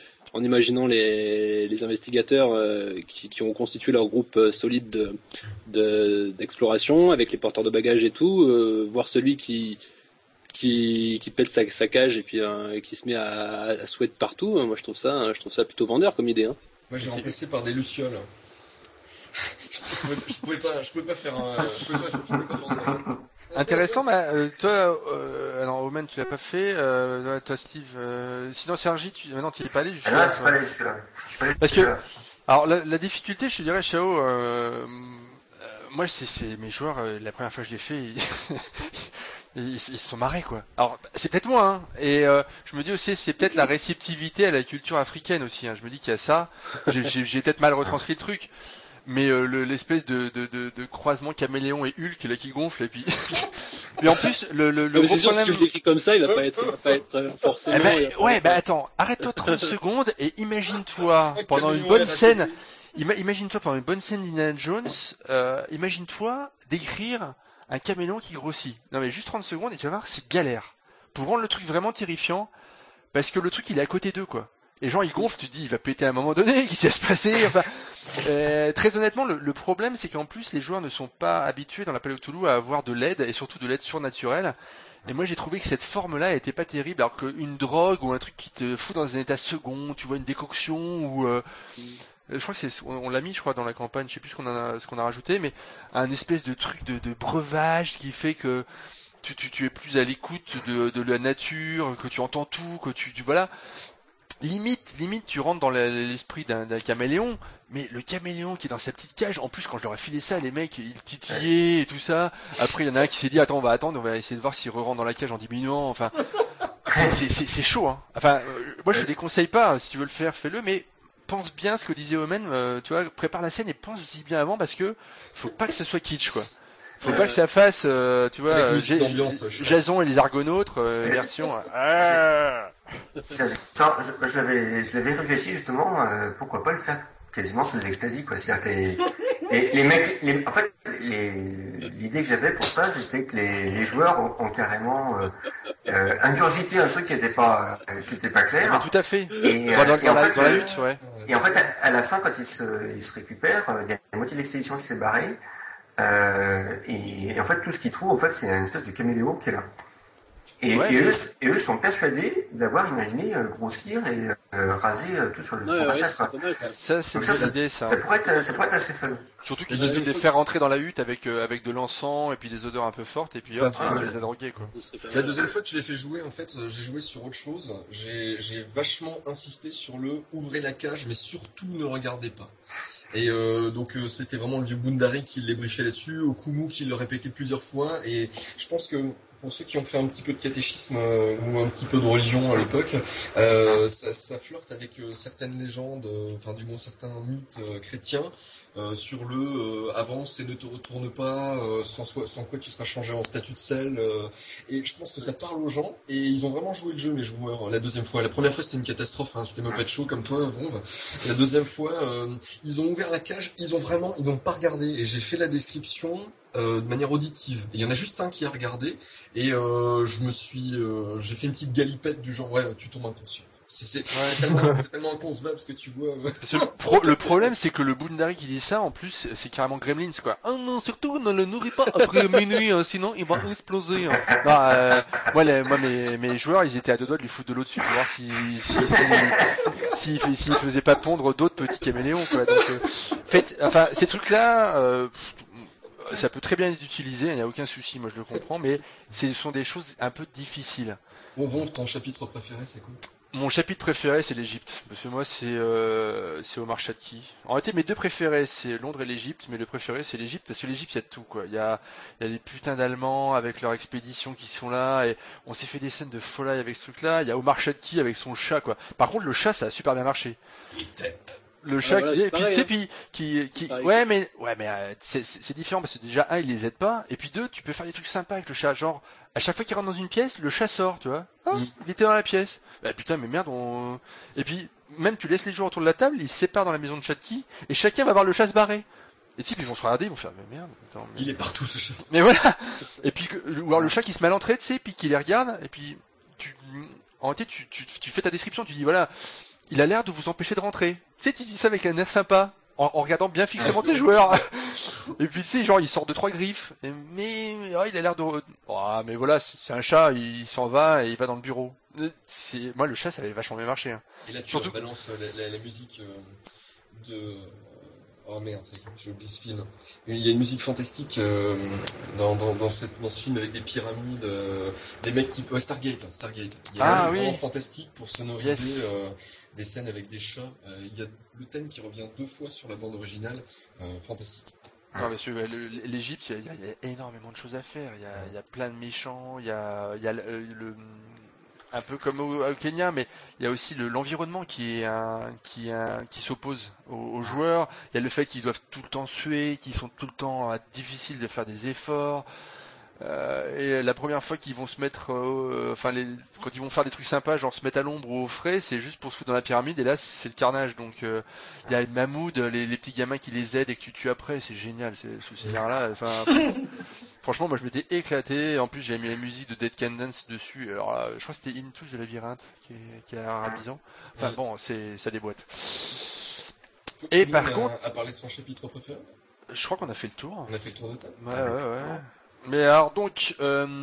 les investigateurs qui ont constitué leur groupe solide d'exploration avec les porteurs de bagages et tout, voir celui qui pète sa cage et puis qui se met à souhaiter partout, moi je trouve ça plutôt vendeur comme idée, hein. Moi j'ai remplacé par des lucioles. je pouvais pas faire un Intéressant, mais toi, alors Omen, tu l'as pas fait, toi Steve, sinon Sergi, maintenant tu y es pas allé, je suis pas allé. Parce que, alors la difficulté, je te dirais, Chao, moi c'est mes joueurs, la première fois que je l'ai fait, ils se sont marrés, quoi. Alors c'est peut-être moi, hein, et je me dis aussi c'est peut-être la réceptivité à la culture africaine aussi, hein. Je me dis qu'il y a ça, j'ai peut-être mal retranscrit le truc. Mais l'espèce de croisement caméléon et Hulk là qui gonfle et puis et en plus le gros c'est sûr, problème... si tu le décris comme ça, il va pas être forcément. Attends, arrête-toi 30 secondes et imagine-toi pendant une bonne scène, imagine-toi pendant une bonne scène d'Indiana Jones, imagine-toi décrire un caméléon qui grossit. Non mais juste 30 secondes et tu vas voir, c'est galère pour rendre le truc vraiment terrifiant parce que le truc il est à côté d'eux, quoi. Et genre il gonfle, tu te dis il va péter à un moment donné, qu'est-ce qui va se passer, enfin. Très honnêtement, le problème, c'est qu'en plus, les joueurs ne sont pas habitués dans la Paleo Cthulhu à avoir de l'aide, et surtout de l'aide surnaturelle. Et moi, j'ai trouvé que cette forme-là était pas terrible, alors qu'une drogue ou un truc qui te fout dans un état second, tu vois, une décoction ou je crois que on l'a mis, je crois, dans la campagne, je sais plus ce qu'on a rajouté, mais un espèce de truc de breuvage qui fait que tu es plus à l'écoute de la nature, que tu entends tout, que tu voilà. Limite, tu rentres dans l'esprit d'un caméléon, mais le caméléon qui est dans sa petite cage, en plus quand je leur ai filé ça, les mecs, ils titillaient et tout ça. Après, il y en a un qui s'est dit, attends, on va attendre, on va essayer de voir s'il re-rentre dans la cage en diminuant. Enfin, c'est chaud, hein. Enfin, moi je te déconseille pas, si tu veux le faire, fais-le, mais pense bien ce que disait Omen, tu vois, prépare la scène et pense-y bien avant parce que faut pas que ce soit kitsch, quoi. Faut pas que ça fasse, tu vois, Jason et les Argonautes, version. Je l'avais réfléchi justement, pourquoi pas le faire quasiment sous extasie, quoi. C'est-à-dire que les mecs, en fait, l'idée que j'avais pour ça, c'était que les joueurs ont carrément ingurgité un truc qui était pas clair. Mais tout à fait. Et dans la lutte, ouais. Et en fait, à la fin, quand ils se récupèrent, il y a la moitié de l'expédition qui s'est barrée. Et en fait, tout ce qu'ils trouvent, en fait, c'est une espèce de caméléon qui est là. Et eux sont persuadés d'avoir imaginé grossir et raser tout sur le passage. Ça, c'est une bonne idée, ça. Ça pourrait être assez fun. Surtout qu'ils essaient de les faire rentrer dans la hutte avec de l'encens et puis des odeurs un peu fortes et puis hop, tu les as drogués, quoi. La deuxième fois que je l'ai fait jouer, en fait, j'ai joué sur autre chose. J'ai vachement insisté sur le ouvrez la cage, mais surtout ne regardez pas. Et donc c'était vraiment le vieux Boundary qui les briefait là-dessus, Okumu qui le répétait plusieurs fois, et je pense que pour ceux qui ont fait un petit peu de catéchisme ou un petit peu de religion à l'époque, ça flirte avec certaines légendes, enfin du moins certains mythes chrétiens, sur le avance et ne te retourne pas, sans quoi tu seras changé en statue de sel. Et je pense que ça parle aux gens, et ils ont vraiment joué le jeu, mes joueurs, la deuxième fois. La première fois c'était une catastrophe, hein, c'était Muppet Show comme toi, Vronve. La deuxième fois, ils ont ouvert la cage, ils n'ont pas regardé, et j'ai fait la description de manière auditive. Il y en a juste un qui a regardé, et j'ai fait une petite galipette du genre, ouais, tu tombes inconscient. C'est tellement inconcevable ce que tu vois. Le problème, c'est que le Boundary qui dit ça, en plus, c'est carrément Gremlins, quoi. Ah non, surtout, ne le nourris pas après minuit, sinon il va exploser. Moi, mes joueurs, ils étaient à deux doigts de lui foutre de l'eau dessus pour voir s'il faisait pas pondre d'autres petits caméléons, quoi. Donc, ces trucs-là, ça peut très bien être utilisé, il n'y a aucun souci, moi je le comprends, mais ce sont des choses un peu difficiles. Bon, Vronve, ton chapitre préféré, c'est quoi? Mon chapitre préféré, c'est l'Égypte, parce que moi, c'est Omar Shadki. En réalité, mes deux préférés, c'est Londres et l'Égypte, mais le préféré, c'est l'Égypte, parce que l'Égypte, il y a tout, quoi. Il y a les putains d'Allemands avec leur expédition qui sont là, et on s'est fait des scènes de folie avec ce truc-là. Il y a Omar Shadki avec son chat, quoi. Par contre, le chat, ça a super bien marché. Le chat c'est différent parce que déjà il les aide pas, et puis deux, tu peux faire des trucs sympas avec le chat, genre à chaque fois qu'il rentre dans une pièce, le chat sort, tu vois. Il était dans la pièce. Bah putain, mais merde, et puis même tu laisses les joueurs autour de la table, ils se séparent dans la maison de Shadki, et chacun va voir le chat se barrer. Et ils vont se regarder, ils vont faire mais merde. Attends, il est partout ce chat. Mais voilà. Et puis ou alors le chat qui se met à l'entrée, tu sais, puis qui les regarde, et puis en réalité tu fais ta description, tu dis voilà. Il a l'air de vous empêcher de rentrer. Tu sais, tu dis ça avec un air sympa, en regardant bien fixement tes joueurs. Et puis tu sais, genre il sort 2-3 griffes. Mais il a l'air de... mais voilà, c'est un chat, il s'en va et il va dans le bureau. Moi le chat, ça avait vachement bien marché. Hein. Et là tu balances la musique de... Oh merde, j'ai oublié ce film. Il y a une musique fantastique dans ce film avec des pyramides, des mecs qui... Stargate. Il y a un vraiment fantastique pour sonoriser des scènes avec des chats. Il y a le thème qui revient 2 fois sur la bande originale. Fantastique. Non, parce que l'Égypte, il y a énormément de choses à faire. Il y a plein de méchants, il y a un peu comme au Kenya, mais il y a aussi l'environnement qui s'oppose aux joueurs. Il y a le fait qu'ils doivent tout le temps suer, qu'ils sont tout le temps difficiles de faire des efforts. Et la première fois qu'ils vont se mettre, quand ils vont faire des trucs sympas, genre se mettre à l'ombre ou au frais, c'est juste pour se foutre dans la pyramide. Et là, c'est le carnage. Donc, il y a le Mahmoud, les petits gamins qui les aident et que tu tues après. C'est génial, ce scénario-là. Franchement, moi je m'étais éclaté. En plus, j'avais mis la musique de Dead Can Dance dessus. Alors là, je crois que c'était Into the Labyrinthe qui a arabisant. Enfin bon, ça déboîte. Et par contre, à parler de son chapitre préféré. Je crois qu'on a fait le tour. On a fait le tour de table. Ouais. Mais alors donc,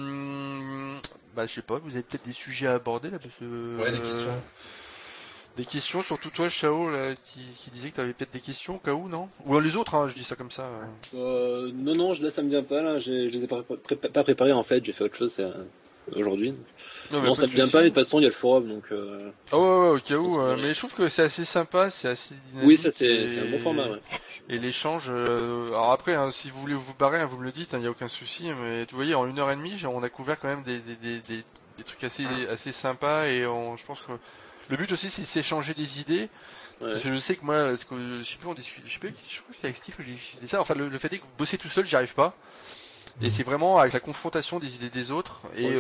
je sais pas, vous avez peut-être des sujets à aborder là, parce que. Ouais, des questions. Des questions, surtout toi, Chao, là, qui disait que tu avais peut-être des questions, au cas où, non? Ou les autres, hein, je dis ça comme ça. Non, là ça me vient pas, là, je les ai pas préparés en fait, j'ai fait autre chose aujourd'hui. Non, ça me vient pas, mais de toute façon il y a le forum, donc... Ah ouais, au cas où, mais je trouve que c'est assez sympa, c'est assez dynamique. Oui, ça c'est un bon format, ouais. Et l'échange, alors après, hein, si vous voulez vous barrer, hein, vous me le dites, il n'y a aucun souci, mais tu voyez, en 1h30, on a couvert quand même des trucs assez sympas, et je pense que le but aussi, c'est de s'échanger des idées. Ouais. Parce que je sais que moi, je crois que c'est avec Steve que j'ai dit ça, enfin le fait est que bosser tout seul, j'y arrive pas. Et c'est vraiment avec la confrontation des idées des autres. Et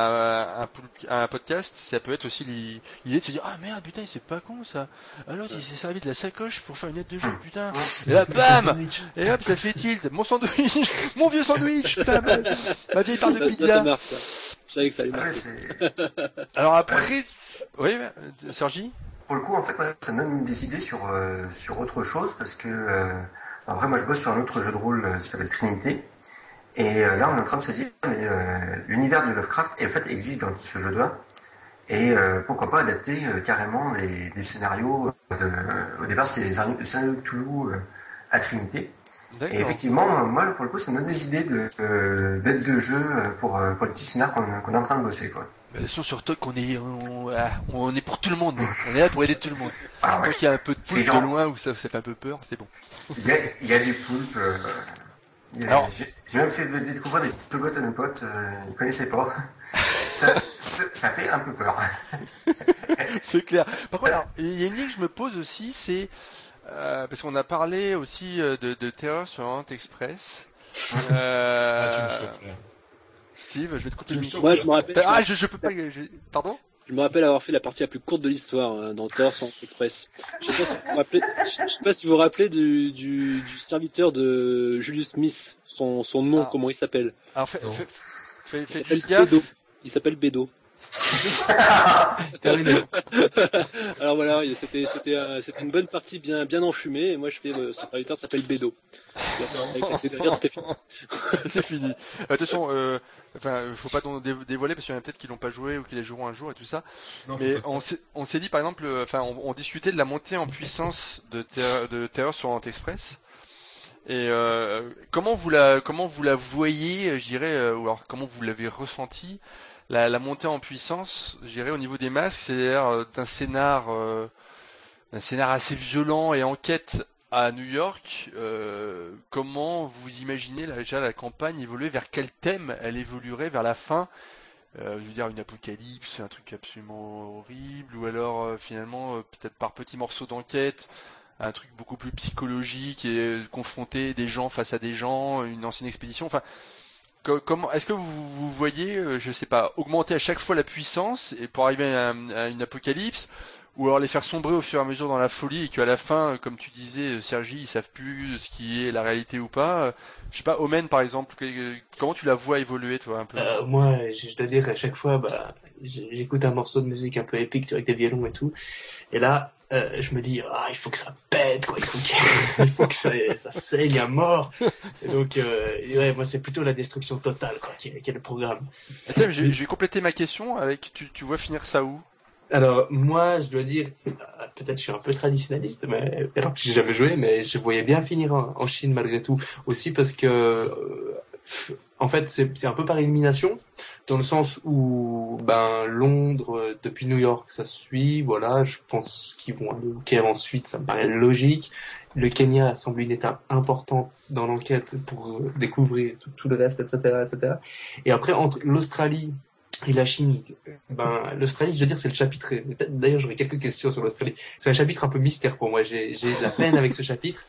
un podcast, ça peut être aussi l'idée de se dire ah merde putain c'est pas con ça. Alors il s'est servi de la sacoche pour faire une aide de jeu putain. Et là bam. Et hop ça fait tilt. Mon sandwich, mon vieux sandwich, putain, ma vieille part de pizza. Ça marche ça. Je savais que ça allait marcher. Alors après, oui, Sergi. Pour le coup en fait ça donne des idées sur autre chose parce que en vrai moi je bosse sur un autre jeu de rôle qui s'appelle Trinité. Et là, on est en train de se dire, mais l'univers de Lovecraft, en fait, existe dans ce jeu-là. Et pourquoi pas adapter carrément des scénarios au départ, c'était les scénarios de Toulouse à Trinité. D'accord. Et effectivement, moi, pour le coup, ça me donne des idées d'aide de jeu pour le petit scénar qu'on est en train de bosser, quoi. Bah, sur Toc, on est pour tout le monde. On est là pour aider tout le monde. Ah, Tant qu'il y a un peu de poulpe de loin où ça fait un peu peur, c'est bon. Il y a des poulpes. Alors, j'ai même fait découvrir des chocottes à nos potes, ils connaissaient pas. ça fait un peu peur. C'est clair. Par contre, alors, il y a une idée que je me pose aussi, c'est parce qu'on a parlé aussi de Terreur sur Orient Express. Tu me chauffes là. Steve, je vais te couper le micro. Moi, je me rappelle. Je peux pas. Pardon. Je me rappelle avoir fait la partie la plus courte de l'histoire dans Terror sur Orient Express. Je sais pas si vous vous rappelez du serviteur de Julius Smith, son nom, comment il s'appelle. Alors il s'appelle Bédo. Alors voilà, c'était une bonne partie bien enfumée, et moi je fais ce serviteur s'appelle Bédo. C'était fini. C'est fini. Attention, faut pas dévoiler parce qu'il y en a peut-être qui l'ont pas joué ou qui les joueront un jour et tout ça. Non, mais on s'est dit par exemple, on discutait de la montée en puissance de Terreur sur Orient Express. Et comment vous la voyez, je dirais, ou alors comment vous l'avez ressenti, la montée en puissance, je dirais, au niveau des masques, c'est-à-dire d'un scénar assez violent et enquête à New York. Comment vous imaginez déjà la campagne évoluer, vers quel thème elle évoluerait vers la fin? Je veux dire, une apocalypse, un truc absolument horrible, ou alors finalement peut-être par petits morceaux d'enquête, un truc beaucoup plus psychologique et confronter des gens face à des gens, une ancienne expédition. Enfin, comment est-ce que vous voyez, je sais pas, augmenter à chaque fois la puissance et pour arriver à une apocalypse, ou alors les faire sombrer au fur et à mesure dans la folie et qu'à la fin, comme tu disais, Sergi, ils savent plus ce qui est la réalité ou pas. Je sais pas, Omen par exemple, comment tu la vois évoluer, toi, un peu? Moi, je dois dire, à chaque fois, j'écoute un morceau de musique un peu épique avec des violons et tout, et là, je me dis, il faut que ça pète, quoi. Il faut que ça saigne à mort. Et donc, ouais, moi, c'est plutôt la destruction totale, quoi, qui est le programme. Attends, je vais compléter ma question avec, tu vois finir ça où? Alors, moi, je dois dire, peut-être je suis un peu traditionnaliste, mais alors que j'ai jamais joué, mais je voyais bien finir en Chine malgré tout. Aussi parce que, en fait, c'est un peu par élimination, dans le sens où, Londres, depuis New York, ça suit, voilà, je pense qu'ils vont aller au Caire ensuite, ça me paraît logique. Le Kenya semble une étape importante dans l'enquête pour découvrir tout le reste, etc., etc. Et après, entre l'Australie et la Chine, l'Australie, je veux dire, c'est le chapitre. D'ailleurs, j'aurais quelques questions sur l'Australie. C'est un chapitre un peu mystère pour moi. J'ai de la peine avec ce chapitre.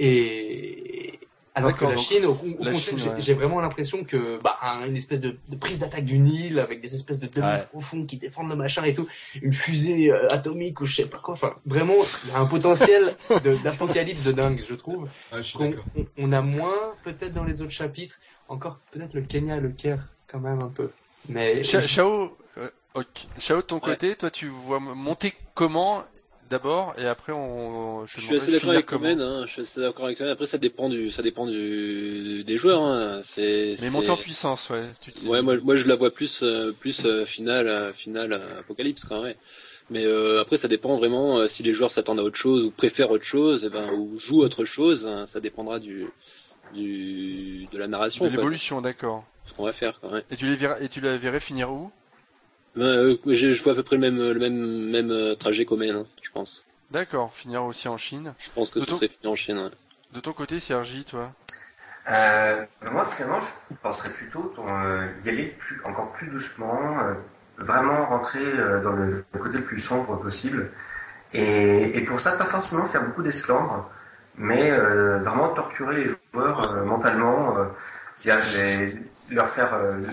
Et alors que la Chine, j'ai vraiment l'impression que une espèce de prise d'attaque du Nil avec des espèces de demi profonds qui défendent le machin et tout, une fusée atomique ou je sais pas quoi. Enfin, vraiment, il y a un potentiel d'apocalypse de dingue, je trouve. On a moins peut-être dans les autres chapitres. Encore peut-être le Kenya, le Caire, quand même un peu. Mais Chao, de ton côté, toi tu vois monter comment d'abord et après je suis assez d'accord avec Omen, je suis assez d'accord avec Omen. Après ça dépend des joueurs, hein. Mais monter en puissance, ouais. Ouais, moi je la vois plus finale apocalypse quand même. Mais après ça dépend vraiment si les joueurs s'attendent à autre chose ou préfèrent autre chose, ou jouent autre chose, hein, ça dépendra de la narration. De l'évolution, d'accord. Ce qu'on va faire quand même. Et tu la verrais finir où? Je vois à peu près le même trajet qu'Omen, hein, je pense. D'accord, finir aussi en Chine. Je pense que ce serait fini en Chine. Ouais. De ton côté, Sergi, toi? Moi, finalement, je penserais plutôt y aller encore plus doucement, vraiment rentrer dans le côté le plus sombre possible. Et pour ça, pas forcément faire beaucoup d'esclandres, mais vraiment torturer les joueurs mentalement, c'est-à-dire leur faire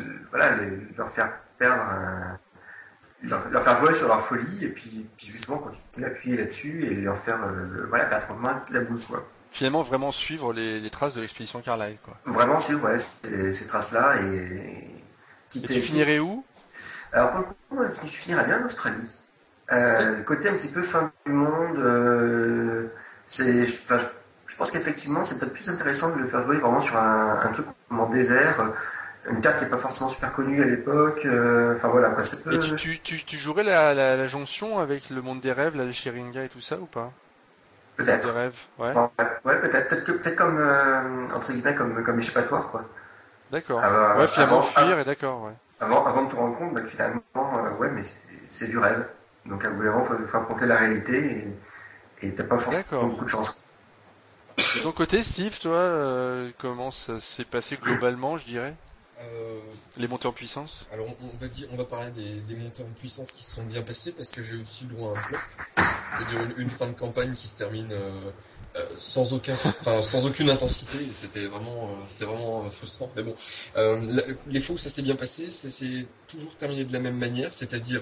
perdre leur faire jouer sur leur folie et puis justement continuer à appuyer là-dessus et leur faire perdre la boule, quoi. Finalement, vraiment suivre les traces de l'expédition Carlyle, quoi. Vraiment suivre ces traces-là et tu finirais où? Alors pour le coup, je finirais bien en Australie. Le côté un petit peu fin du monde, je je pense qu'effectivement, c'est peut-être plus intéressant de le faire jouer vraiment sur un truc en désert, une carte qui est pas forcément super connue à l'époque. Enfin voilà, quoi, ça peut... Et tu jouerais la jonction avec le monde des rêves, la Sheringa et tout ça ou pas? Peut-être. Des rêves, ouais. Ouais, peut-être. Peut-être comme entre guillemets comme échappatoire, quoi. D'accord. Ouais, finalement fuir et d'accord, ouais. Avant de te rendre compte que finalement, ouais, mais c'est du rêve. Donc à bout d'un moment, faut affronter la réalité et t'as pas forcément beaucoup de chance. De ton côté, Steve, toi, comment ça s'est passé globalement, je dirais? Les montées en puissance? Alors on va parler des montées en puissance qui se sont bien passées parce que j'ai aussi le droit à un flop, c'est-à-dire une fin de campagne qui se termine sans aucune intensité, et c'était vraiment frustrant. Mais bon, les fois où ça s'est bien passé, c'est toujours terminé de la même manière, c'est-à-dire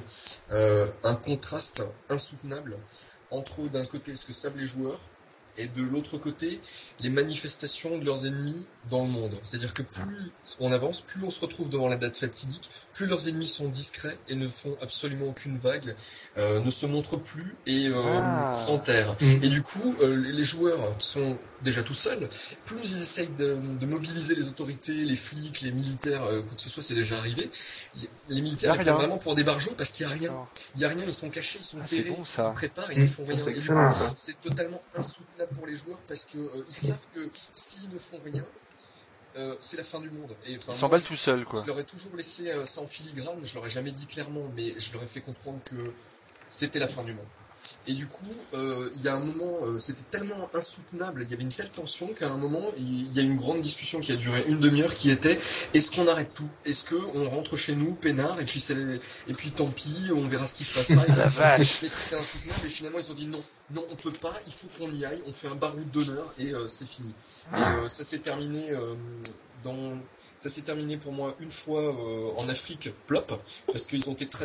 un contraste insoutenable entre d'un côté ce que savent les joueurs et de l'autre côté les manifestations de leurs ennemis dans le monde. C'est-à-dire que plus on avance, plus on se retrouve devant la date fatidique, plus leurs ennemis sont discrets et ne font absolument aucune vague, ne se montrent plus et s'enterrent. Et du coup, les joueurs qui sont déjà tout seuls, plus ils essayent de mobiliser les autorités, les flics, les militaires, quoi que ce soit, c'est déjà arrivé. Les militaires ils prennent vraiment pour des barjots parce qu'il n'y a rien. Il n'y a rien, ils sont cachés, ils sont terrés, ils préparent, ils ne font rien. Et du coup, c'est totalement insoutenable pour les joueurs parce que ils savent que s'ils ne font rien, c'est la fin du monde. Et, ils s'emballent tout seuls, quoi. Je leur ai toujours laissé ça en filigrane, je leur ai jamais dit clairement, mais je leur ai fait comprendre que c'était la fin du monde. Et du coup, il y a un moment, c'était tellement insoutenable, il y avait une telle tension qu'à un moment, il y a une grande discussion qui a duré une demi-heure qui était: est-ce qu'on arrête tout? Est-ce qu'on rentre chez nous, peinard, et puis tant pis, on verra ce qui se passera. Mais c'était insoutenable, et finalement ils ont dit non, on peut pas, il faut qu'on y aille, on fait un baroud d'honneur, et c'est fini. Et ça s'est terminé Ça s'est terminé pour moi une fois en Afrique, plop, parce qu'ils ont été très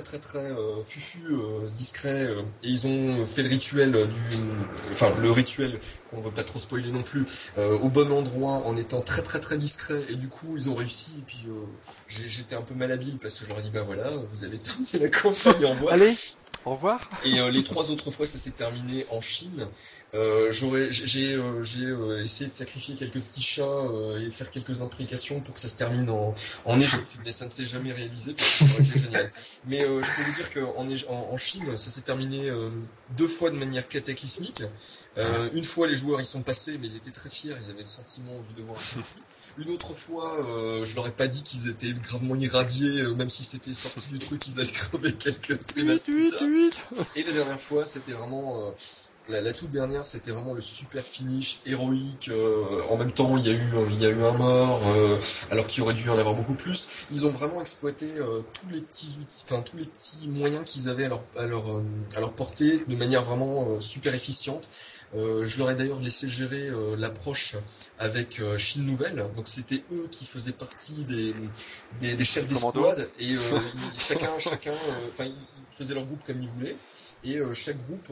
discrets, et ils ont fait le rituel le rituel qu'on veut pas trop spoiler non plus, au bon endroit en étant très discret, et du coup ils ont réussi. Et puis j'étais un peu malhabile parce que je leur ai dit voilà, vous avez terminé la campagne, au revoir. Allez, au revoir. Et les 3 autres fois ça s'est terminé en Chine. J'ai essayé de sacrifier quelques petits chats et faire quelques imprécations pour que ça se termine en Égypte, mais ça ne s'est jamais réalisé parce que ça aurait été génial. Mais je peux vous dire qu'en Chine, ça s'est terminé 2 fois de manière cataclysmique. Une fois, les joueurs y sont passés, mais ils étaient très fiers, ils avaient le sentiment du devoir accompli. Une autre fois, je leur ai pas dit qu'ils étaient gravement irradiés, même si c'était sorti du truc, ils allaient crever quelques trimestres plus tard. Et la dernière fois, c'était vraiment... La toute dernière, c'était vraiment le super finish héroïque. En même temps, il y a eu un mort, alors qu'il aurait dû y en avoir beaucoup plus. Ils ont vraiment exploité tous les petits outils, tous les petits moyens qu'ils avaient à leur portée de manière vraiment super efficiente. Je leur ai d'ailleurs laissé gérer l'approche avec Chine Nouvelle. Donc c'était eux qui faisaient partie des chefs d'escouade, et chacun, ils faisaient leur groupe comme ils voulaient. Et chaque groupe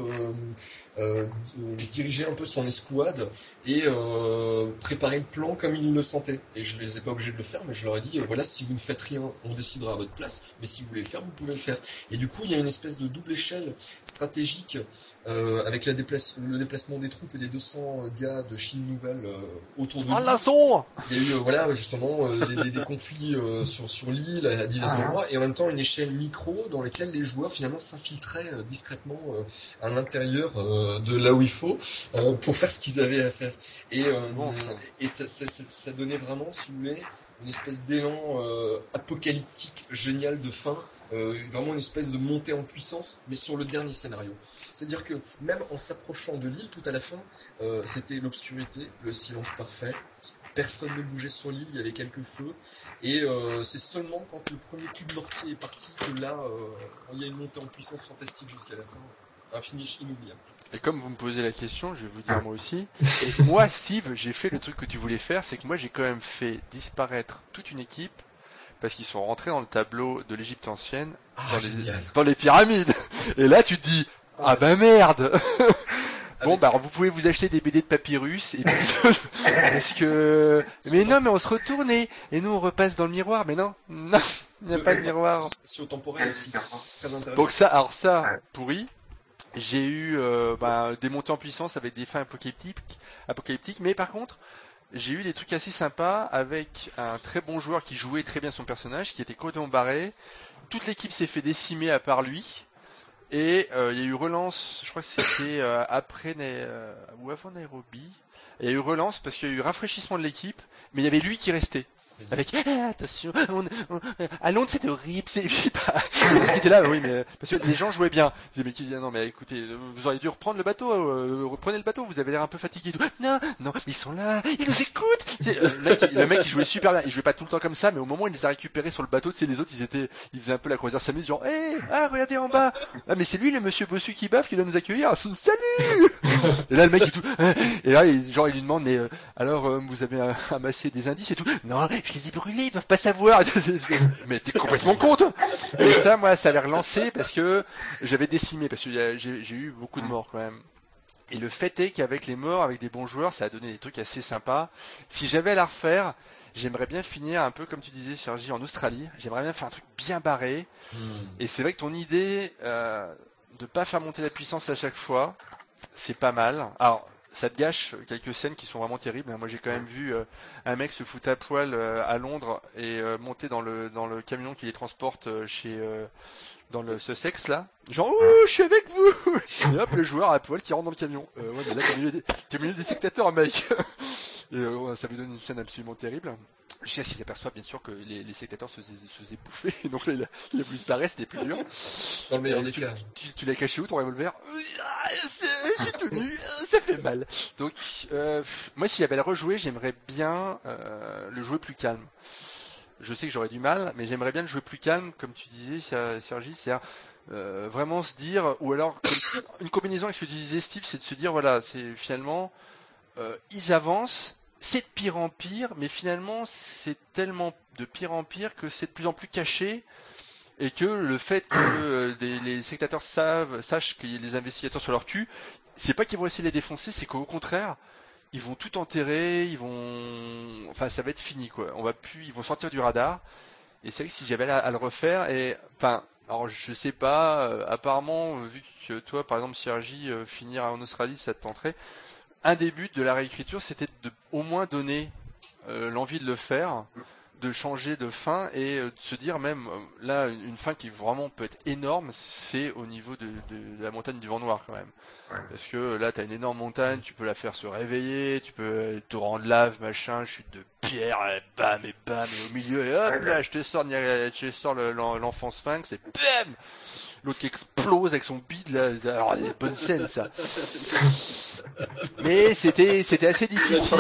dirigeait un peu son escouade et préparait le plan comme il le sentait. Et je les ai pas obligés de le faire, mais je leur ai dit voilà, si vous ne faites rien, on décidera à votre place, mais si vous voulez le faire, vous pouvez le faire. Et du coup, il y a une espèce de double échelle stratégique avec le déplacement des troupes et des 200 gars de Chine Nouvelle autour de l'île. Il y a eu justement des conflits sur l'île à divers endroits, et en même temps une échelle micro dans laquelle les joueurs finalement s'infiltraient discrètement à l'intérieur de là où il faut pour faire ce qu'ils avaient à faire. Et ça donnait vraiment, si vous voulez, une espèce d'élan apocalyptique génial de fin, vraiment une espèce de montée en puissance, mais sur le dernier scénario. C'est-à-dire que même en s'approchant de l'île, tout à la fin, c'était l'obscurité, le silence parfait, personne ne bougeait sur l'île, il y avait quelques feux, et c'est seulement quand le premier coup de mortier est parti que là, il y a une montée en puissance fantastique jusqu'à la fin, un finish inoubliable. Et comme vous me posez la question, je vais vous dire moi aussi. Et moi, Steve, j'ai fait le truc que tu voulais faire, c'est que moi j'ai quand même fait disparaître toute une équipe, parce qu'ils sont rentrés dans le tableau de l'Égypte ancienne, dans les pyramides. Et là tu te dis, ah bah merde. Bon bah alors vous pouvez vous acheter des BD de papyrus et puis parce que mais non mais on se retourne et nous on repasse dans le miroir, mais non il n'y a pas de miroir. Socio-temporel aussi, très intéressant. Donc ça pourri. J'ai eu des montées en puissance avec des fins apocalyptiques, mais par contre, j'ai eu des trucs assez sympas avec un très bon joueur qui jouait très bien son personnage, qui était complètement barré. Toute l'équipe s'est fait décimer à part lui. Et il y a eu relance, je crois que c'était après ou avant Nairobi. Il y a eu relance parce qu'il y a eu rafraîchissement de l'équipe, mais il y avait lui qui restait. Avec attention, à Londres c'est horrible, c'est pas. Il était là, oui, mais parce que les gens jouaient bien. Ils disaient mais non, mais écoutez, vous auriez dû reprendre le bateau, reprenez le bateau, vous avez l'air un peu fatigué. Tout. Non, ils sont là, ils nous écoutent. Le mec il jouait super bien, il jouait pas tout le temps comme ça, mais au moment où il les a récupérés sur le bateau, tu sais, les autres ils faisaient un peu la croisière s'amuse, genre regardez en bas, mais c'est lui le monsieur bossu qui baffe qui doit nous accueillir. Salut. Et là le mec il tout, et là il lui demande mais alors vous avez amassé des indices et tout. Non, je les ai brûlés, ils doivent pas savoir. Mais t'es complètement con, toi. Et ça, moi, ça avait relancé parce que j'avais décimé, parce que j'ai eu beaucoup de morts quand même. Et le fait est qu'avec les morts, avec des bons joueurs, ça a donné des trucs assez sympas. Si j'avais à la refaire, j'aimerais bien finir un peu comme tu disais, Sergi, en Australie. J'aimerais bien faire un truc bien barré. Et c'est vrai que ton idée de pas faire monter la puissance à chaque fois, c'est pas mal. Alors, ça te gâche quelques scènes qui sont vraiment terribles. Moi, j'ai quand même vu un mec se foutre à poil à Londres et monter dans le camion qui les transporte dans le Sussex là. Genre, ouh, je suis avec vous. Et hop, le joueur à poil qui rentre dans le camion. Ouais, mais là, t'es au milieu des spectateurs, mec. Et ça lui donne une scène absolument terrible. Jusqu'à ce qu'il s'aperçoit bien sûr que les spectateurs se faisaient bouffer. Donc là, il a voulu se barrer, c'était plus dur. Dans le meilleur des cas. Tu l'as caché où ton revolver? Je suis tout nu, ça fait mal. Donc, moi, si j'avais à le rejouer, j'aimerais bien le jouer plus calme. Je sais que j'aurais du mal, mais j'aimerais bien le jouer plus calme, comme tu disais, Sergi, c'est-à-dire vraiment se dire, ou alors une combinaison avec ce que tu disais, Steve, c'est de se dire, voilà, c'est finalement, ils avancent, c'est de pire en pire, mais finalement, c'est tellement de pire en pire que c'est de plus en plus caché. Et que le fait que les spectateurs sachent qu'il y a des investigateurs sur leur cul, c'est pas qu'ils vont essayer de les défoncer, c'est qu'au contraire, ils vont tout enterrer, enfin ça va être fini quoi. Ils vont sortir du radar. Et c'est vrai que si j'avais à le refaire, alors je sais pas, apparemment vu que toi par exemple Sergi finir en Australie ça te tenterait. Un des buts de la réécriture c'était de au moins donner l'envie de le faire. De changer de fin et de se dire même là une fin qui vraiment peut être énorme, c'est au niveau de la montagne du vent noir quand même. Ouais. Parce que là t'as une énorme montagne, tu peux la faire se réveiller, tu peux torrent de lave, machin, chute de pierre, bam et au milieu et hop là je te sors l'enfant sphinx et bam l'autre qui explose avec son bide là. Alors c'est une bonne scène ça. Mais c'était assez difficile.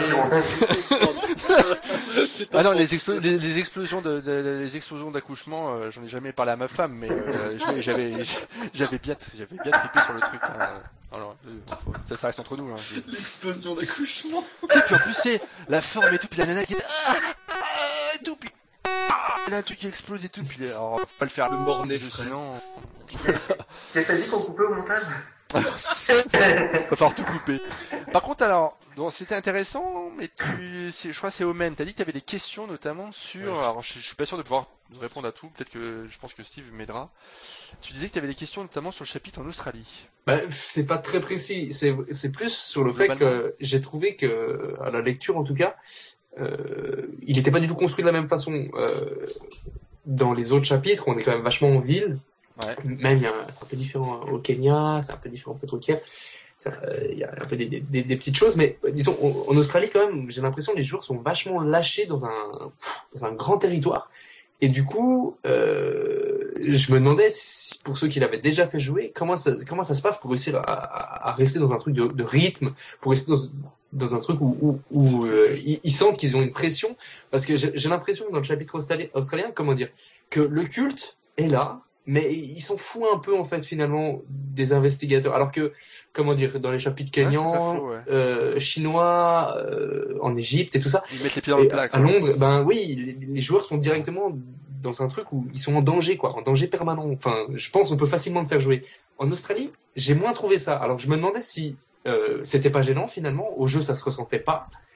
Ah non, les explosions d'accouchement, j'en ai jamais parlé à ma femme, mais j'avais bien trippé sur le truc. Hein. Alors, ça reste entre nous. Hein. L'explosion d'accouchement. Et puis en plus c'est la forme et tout, puis la nana qui est et tout, puis là un truc qui explose et tout, puis alors, faut pas le faire le mornay sinon. Qu'est-ce que t'as dit qu'on coupait au montage? Va falloir tout couper. Par contre, alors, c'était intéressant, mais je crois que c'est Omen. T'as dit que t'avais des questions notamment sur. Ouais. Alors, je suis pas sûr de pouvoir répondre à tout. Peut-être que je pense que Steve m'aidera. Tu disais que t'avais des questions notamment sur le chapitre en Australie. C'est pas très précis. C'est plus sur le fait que j'ai trouvé que, à la lecture en tout cas, il était pas du tout construit de la même façon. Dans les autres chapitres, on est quand même vachement en ville. Ouais. Même c'est un peu différent au Kenya, c'est un peu différent peut-être au Caire. Il y a un peu des petites choses, mais disons en Australie quand même, j'ai l'impression que les joueurs sont vachement lâchés dans un grand territoire. Et du coup, je me demandais si, pour ceux qui l'avaient déjà fait jouer, comment ça se passe pour réussir à rester dans un truc de rythme, pour rester dans un truc où ils sentent qu'ils ont une pression, parce que j'ai l'impression que dans le chapitre australien, comment dire, que le culte est là. Mais ils s'en foutent un peu en fait finalement des investigateurs, alors que comment dire dans les chapitres kenyans, chinois, en Égypte et tout ça, ils mettent les pieds dans le plat. À Londres, oui, les joueurs sont directement dans un truc où ils sont en danger en danger permanent. Enfin, je pense qu'on peut facilement le faire jouer. En Australie, j'ai moins trouvé ça. Alors je me demandais si c'était pas gênant finalement. Au jeu, ça se ressentait pas.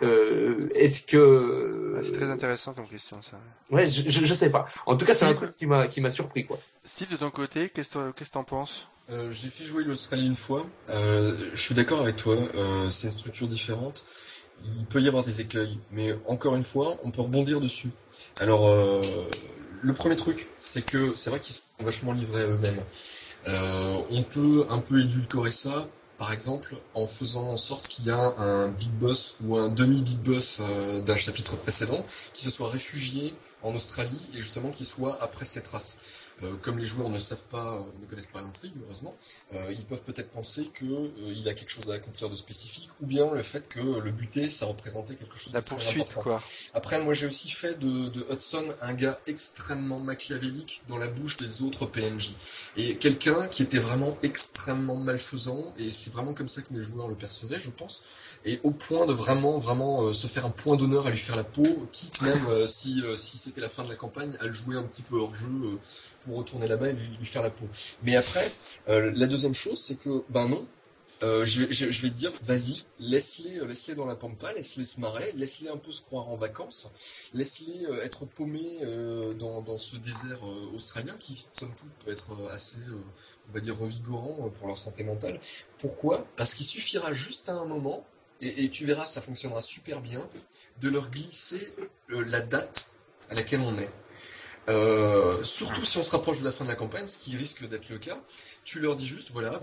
Est-ce que c'est très intéressant comme question ça. Ouais, je sais pas. En tout cas, c'est un truc qui m'a surpris quoi. Steve, de ton côté, qu'est-ce que t'en penses? J'ai fait jouer l'Australie une fois. Je suis d'accord avec toi. C'est une structure différente. Il peut y avoir des écueils, mais encore une fois, on peut rebondir dessus. Alors, le premier truc, c'est que c'est vrai qu'ils sont vachement livrés à eux-mêmes. On peut un peu édulcorer ça, par exemple, en faisant en sorte qu'il y a un big boss ou un demi-big boss d'un chapitre précédent qui se soit réfugié en Australie et justement qui soit après ses traces. Comme les joueurs ne connaissent pas l'intrigue, heureusement, ils peuvent peut-être penser que il a quelque chose à accomplir de spécifique, ou bien le fait que le buter, ça représentait quelque chose de très important. Quoi. Après, moi, j'ai aussi fait de Hudson un gars extrêmement machiavélique dans la bouche des autres PNJ, et quelqu'un qui était vraiment extrêmement malfaisant, et c'est vraiment comme ça que mes joueurs le percevaient, je pense. Et au point de vraiment se faire un point d'honneur à lui faire la peau, quitte même si c'était la fin de la campagne, à le jouer un petit peu hors jeu pour retourner là-bas et lui faire la peau. Mais après, la deuxième chose, c'est que non, je vais te dire, vas-y, laisse-les dans la pampa, laisse-les se marrer, laisse-les un peu se croire en vacances, laisse-les être paumés dans ce désert australien qui, somme toute, peut être assez, on va dire, revigorant pour leur santé mentale. Pourquoi ? Parce qu'il suffira juste à un moment, et tu verras, ça fonctionnera super bien, de leur glisser la date à laquelle on est. Surtout si on se rapproche de la fin de la campagne, ce qui risque d'être le cas, tu leur dis juste, voilà,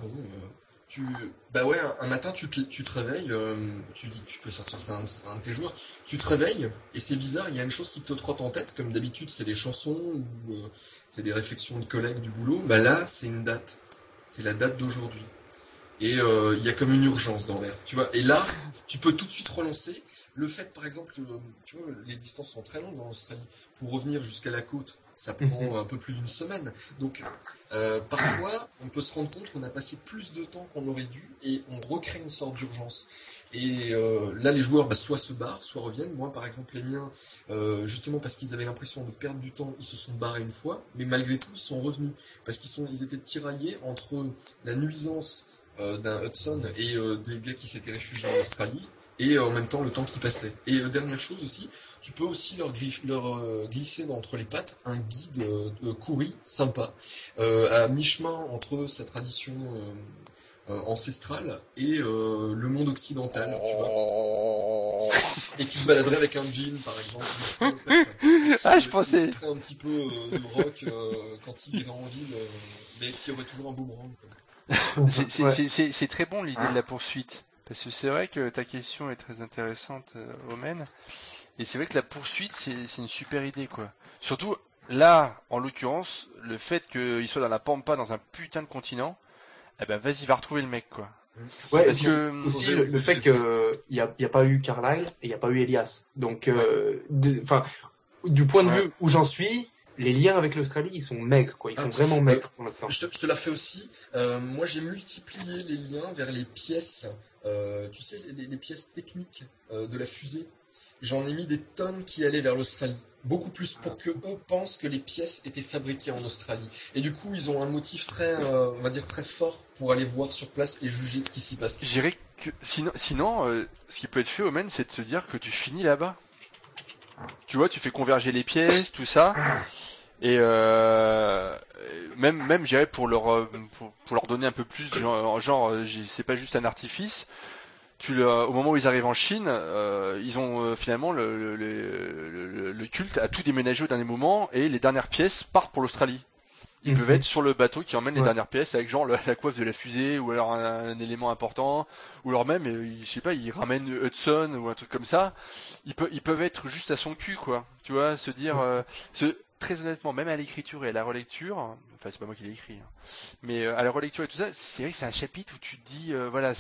un matin tu te réveilles, tu dis, tu peux sortir ça un de tes joueurs, tu te réveilles, et c'est bizarre, il y a une chose qui te trotte en tête, comme d'habitude c'est des chansons, ou c'est des réflexions de collègues du boulot, là c'est une date, c'est la date d'aujourd'hui. Et il y a comme une urgence dans l'air, tu vois. Et là, tu peux tout de suite relancer. Le fait, par exemple, tu vois, les distances sont très longues en Australie. Pour revenir jusqu'à la côte, ça prend un peu plus d'une semaine. Donc, parfois, on peut se rendre compte qu'on a passé plus de temps qu'on aurait dû et on recrée une sorte d'urgence. Et là, les joueurs, soit se barrent, soit reviennent. Moi, par exemple, les miens, justement parce qu'ils avaient l'impression de perdre du temps, ils se sont barrés une fois. Mais malgré tout, ils sont revenus. Parce ils étaient tiraillés entre la nuisance d'un Hudson et des gars qui s'étaient réfugiés en Australie, et en même temps le temps qui passait. Et dernière chose aussi, tu peux aussi leur glisser entre les pattes un guide Kouri sympa, à mi-chemin entre sa tradition ancestrale et le monde occidental, tu vois. Et qui se baladerait avec un jean, par exemple. Je pensais. Qui un petit peu de rock quand il irait en ville, mais qui aurait toujours un boomerang, quoi. C'est très bon l'idée de la poursuite, parce que c'est vrai que ta question est très intéressante, Omen, et c'est vrai que la poursuite c'est une super idée quoi. Surtout là, en l'occurrence, le fait qu'il soit dans la pampa, dans un putain de continent, vas-y, va retrouver le mec quoi. Ouais, parce que aussi le fait que il y a pas eu Carlyle et il y a pas eu Elias, donc du point de vue où j'en suis. Les liens avec l'Australie, ils sont maigres, quoi. Ils sont vraiment maigres pour l'instant. Je te la fais aussi. Moi, j'ai multiplié les liens vers les pièces, tu sais, les pièces techniques de la fusée. J'en ai mis des tonnes qui allaient vers l'Australie. Beaucoup plus pour que eux pensent que les pièces étaient fabriquées en Australie. Et du coup, ils ont un motif très, on va dire, très fort pour aller voir sur place et juger de ce qui s'y passe. Je dirais que sinon, ce qui peut être fait, Omen, c'est de se dire que tu finis là-bas. Tu vois, tu fais converger les pièces, tout ça, et même, je dirais pour leur donner un peu plus, c'est pas juste un artifice. Au moment où ils arrivent en Chine, ils ont finalement le culte à tout déménager au dernier moment, et les dernières pièces partent pour l'Australie. Ils peuvent être sur le bateau qui emmène les dernières pièces avec genre la coiffe de la fusée ou alors un élément important, ou alors même, je sais pas, ils ramènent Hudson ou un truc comme ça. Ils peuvent être juste à son cul quoi. Tu vois, se dire, très honnêtement, même à l'écriture et à la relecture, enfin c'est pas moi qui l'ai écrit, hein, mais à la relecture et tout ça, c'est vrai que c'est un chapitre où tu te dis, voilà,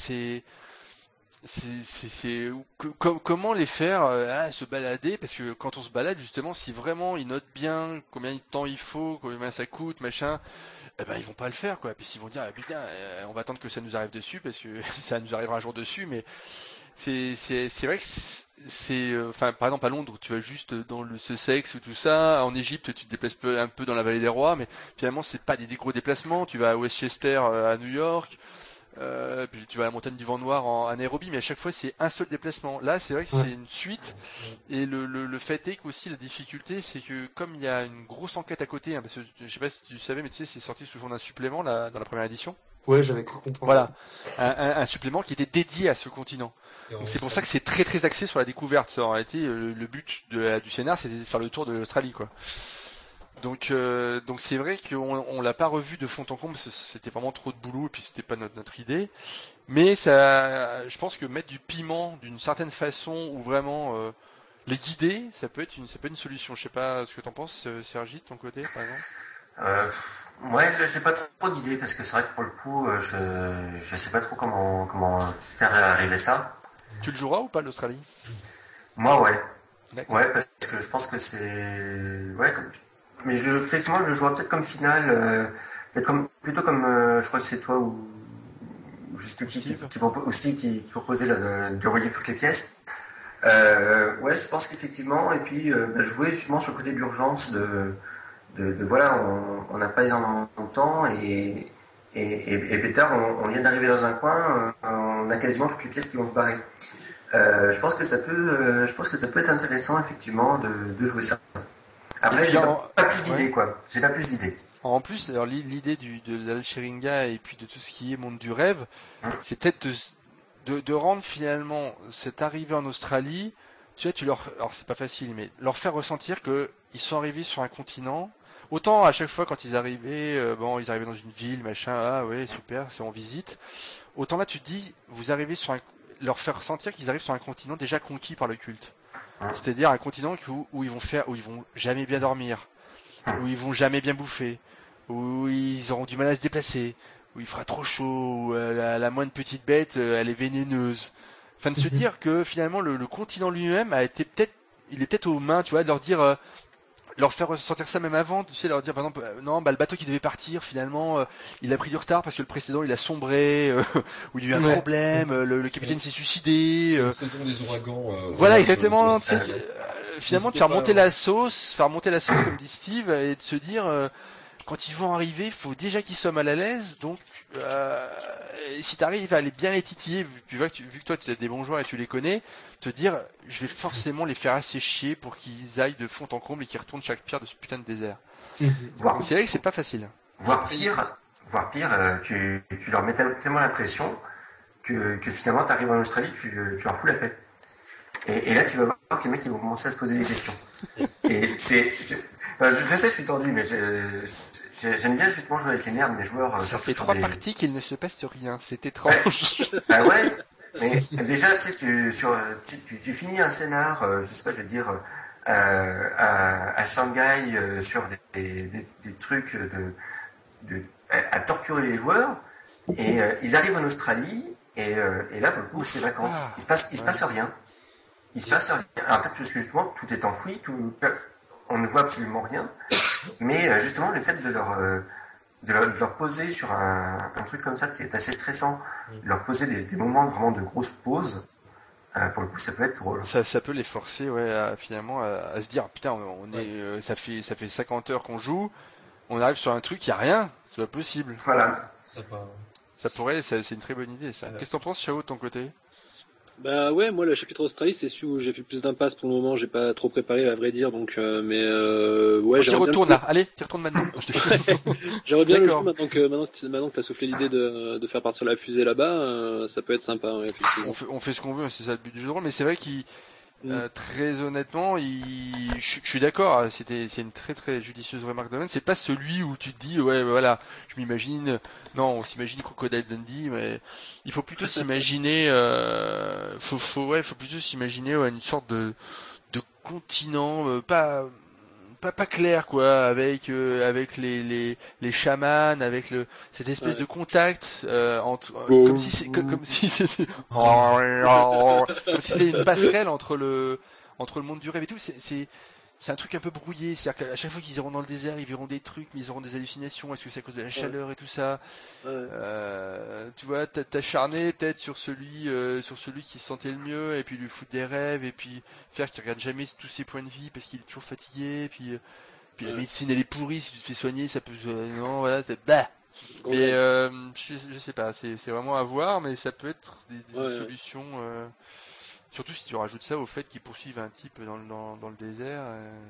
comment les faire se balader, parce que quand on se balade justement, si vraiment ils notent bien combien de temps il faut, combien ça coûte, machin, ils vont pas le faire quoi. Puis ils vont dire putain, on va attendre que ça nous arrive dessus parce que ça nous arrivera un jour dessus. Mais c'est vrai que c'est par exemple à Londres tu vas juste dans le Sussex ou tout ça, en Égypte tu te déplaces un peu dans la vallée des rois, mais finalement c'est pas des gros déplacements. Tu vas à Westchester à New York. puis tu vas à la montagne du Vent Noir en anaérobie, mais à chaque fois c'est un seul déplacement. Là, c'est vrai que c'est une suite, et le fait est qu'aussi la difficulté, c'est que comme il y a une grosse enquête à côté, hein, parce que je sais pas si tu savais, mais tu sais, c'est sorti sous forme d'un supplément là, dans la première édition. Ouais, j'avais cru comprendre. Voilà, un supplément qui était dédié à ce continent. Donc c'est pour ça que c'est très très axé sur la découverte. Ça aurait été le but du scénar, c'était de faire le tour de l'Australie, quoi. Donc c'est vrai qu'on l'a pas revu de fond en comble, c'était vraiment trop de boulot et puis c'était pas notre idée. Mais ça, je pense que mettre du piment d'une certaine façon ou vraiment les guider, ça peut être une solution. Je sais pas ce que t'en penses, Sergi, de ton côté, par exemple. Ouais, là, j'ai pas trop d'idées parce que c'est vrai que pour le coup, je sais pas trop comment faire arriver ça. Tu le joueras ou pas l'Australie? Moi, ouais. D'accord. Ouais, parce que je pense que c'est mais effectivement, je le jouerai peut-être comme finale, peut-être plutôt comme je crois que c'est toi ou juste qui proposait là, d'envoyer toutes les pièces. Ouais, je pense qu'effectivement, et puis jouer justement sur le côté d'urgence de voilà, on n'a pas énormément de temps et plus tard on vient d'arriver dans un coin, on a quasiment toutes les pièces qui vont se barrer. Je pense que ça peut être intéressant effectivement de jouer ça. Après, j'ai pas plus d'idées, quoi. J'ai pas plus d'idées. En plus, alors l'idée de l'Alcheringa et puis de tout ce qui est monde du rêve, c'est peut-être de rendre finalement cette arrivée en Australie, tu vois, alors c'est pas facile, mais leur faire ressentir que ils sont arrivés sur un continent. Autant à chaque fois quand ils arrivaient, ils arrivaient dans une ville, machin, ah ouais, super, c'est en visite. Autant là, tu te dis, vous arrivez leur faire ressentir qu'ils arrivent sur un continent déjà conquis par le culte. C'est-à-dire un continent où ils vont jamais bien dormir, où ils vont jamais bien bouffer, où ils auront du mal à se déplacer, où il fera trop chaud, où la moindre petite bête, elle est vénéneuse. Enfin, de se dire que finalement le continent lui-même il est peut-être aux mains, tu vois, de leur dire, leur faire ressentir ça même avant, tu sais, leur dire par exemple, non, le bateau qui devait partir, finalement, il a pris du retard parce que le précédent il a sombré, ou il y a eu un problème, le capitaine s'est suicidé. Une saison des ouragans. Voilà, exactement. Finalement, de faire monter la sauce, comme dit Steve, et de se dire, quand ils vont arriver, il faut déjà qu'ils soient mal à l'aise, donc si tu arrives à bien les titiller, vu que toi tu as des bons joueurs et tu les connais, te dire je vais forcément les faire assez chier pour qu'ils aillent de fond en comble et qu'ils retournent chaque pierre de ce putain de désert. Donc c'est vrai que c'est pas facile. Voire pire, tu leur mets tellement la pression que finalement tu arrives en Australie, tu leur fous la paix. Et là tu vas voir que les mecs ils vont commencer à se poser des questions. Et je sais, je suis tendu, mais j'aime bien justement jouer avec les nerfs de mes joueurs. Ça fait 3 parties qu'il ne se passe rien, c'est étrange. Ah ouais, mais déjà tu finis un scénar, je sais pas, je veux dire, à Shanghai sur des trucs à torturer les joueurs, et ils arrivent en Australie, et là pour le coup c'est vacances. Il se passe rien. Il se passe rien. Alors peut-être parce que justement tout est enfoui, on ne voit absolument rien, mais justement le fait de leur poser sur un truc comme ça qui est assez stressant, leur poser des moments vraiment de grosse pause, pour le coup ça peut être drôle. Ça peut les forcer finalement à se dire putain ça fait 50 heures qu'on joue, on arrive sur un truc, il n'y a rien, c'est pas possible. Voilà. Ça pourrait, c'est une très bonne idée ça. Qu'est-ce que t'en penses, Chao, de ton côté? Bah ouais, moi le chapitre Australie c'est celui où j'ai fait plus d'impasse pour le moment, j'ai pas trop préparé à vrai dire, donc ouais. Tu retournes là, allez, tu retournes maintenant. J'aimerais bien le jouer maintenant que t'as soufflé l'idée de faire partir la fusée là-bas, ça peut être sympa, ouais, effectivement. On fait ce qu'on veut, c'est ça le but du jeu de rôle, mais c'est vrai qu'il très honnêtement, je suis d'accord, c'est une très très judicieuse remarque de Ben. C'est pas celui où tu te dis ouais voilà, je m'imagine, non, on s'imagine Crocodile Dundee, mais il faut plutôt s'imaginer, faut plutôt s'imaginer une sorte de continent pas clair quoi, avec les chamans, avec cette espèce de contact entre comme si c'était une passerelle entre le monde du rêve et tout. C'est un truc un peu brouillé, c'est-à-dire qu'à chaque fois qu'ils iront dans le désert, ils verront des trucs, mais ils auront des hallucinations. Est-ce que c'est à cause de la chaleur et tout ça? Tu vois, t'acharner peut-être sur celui qui se sentait le mieux, et puis lui foutre des rêves, et puis faire qu'il regarde jamais tous ses points de vie parce qu'il est toujours fatigué, puis la médecine elle est pourrie, si tu te fais soigner, ça peut non voilà, c'est bah Mais je sais pas, c'est vraiment à voir, mais ça peut être des solutions. Surtout si tu rajoutes ça au fait qu'ils poursuivent un type dans le désert.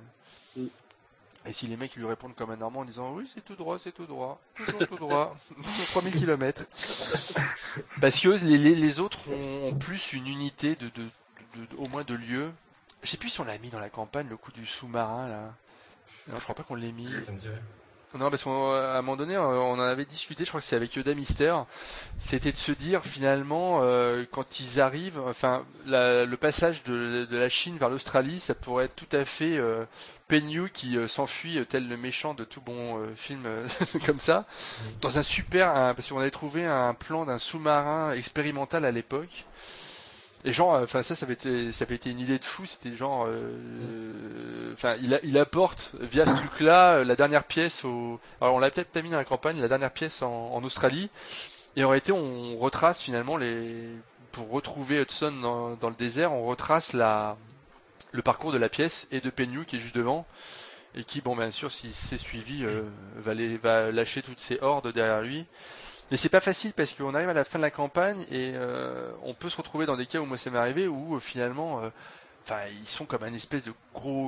Et si les mecs lui répondent comme un Normand en disant oui, c'est tout droit, toujours tout droit, 3000 km. Parce que les autres ont plus une unité de au moins de lieux. Je sais plus si on l'a mis dans la campagne, le coup du sous-marin là. Non, je crois pas qu'on l'ait mis. Ça me dirait. Non, parce qu'à un moment donné, on en avait discuté, je crois que c'est avec Yoda Mister, c'était de se dire finalement, quand ils arrivent, enfin, le passage de la Chine vers l'Australie, ça pourrait être tout à fait Penyu qui s'enfuit tel le méchant de tout bon film comme ça, dans un super, parce qu'on avait trouvé un plan d'un sous-marin expérimental à l'époque. Et genre, enfin ça avait été une idée de fou. C'était genre, enfin il apporte via ce truc-là la dernière pièce alors on l'a peut-être pas mis dans la campagne, la dernière pièce en Australie. Et en réalité, on retrace finalement pour retrouver Hudson dans le désert, on retrace le parcours de la pièce et de Penyu qui est juste devant et qui, bon bien sûr, s'il s'est suivi, va lâcher toutes ses hordes derrière lui. Mais c'est pas facile parce qu'on arrive à la fin de la campagne et on peut se retrouver dans des cas où moi ça m'est arrivé où finalement, enfin ils sont comme un espèce de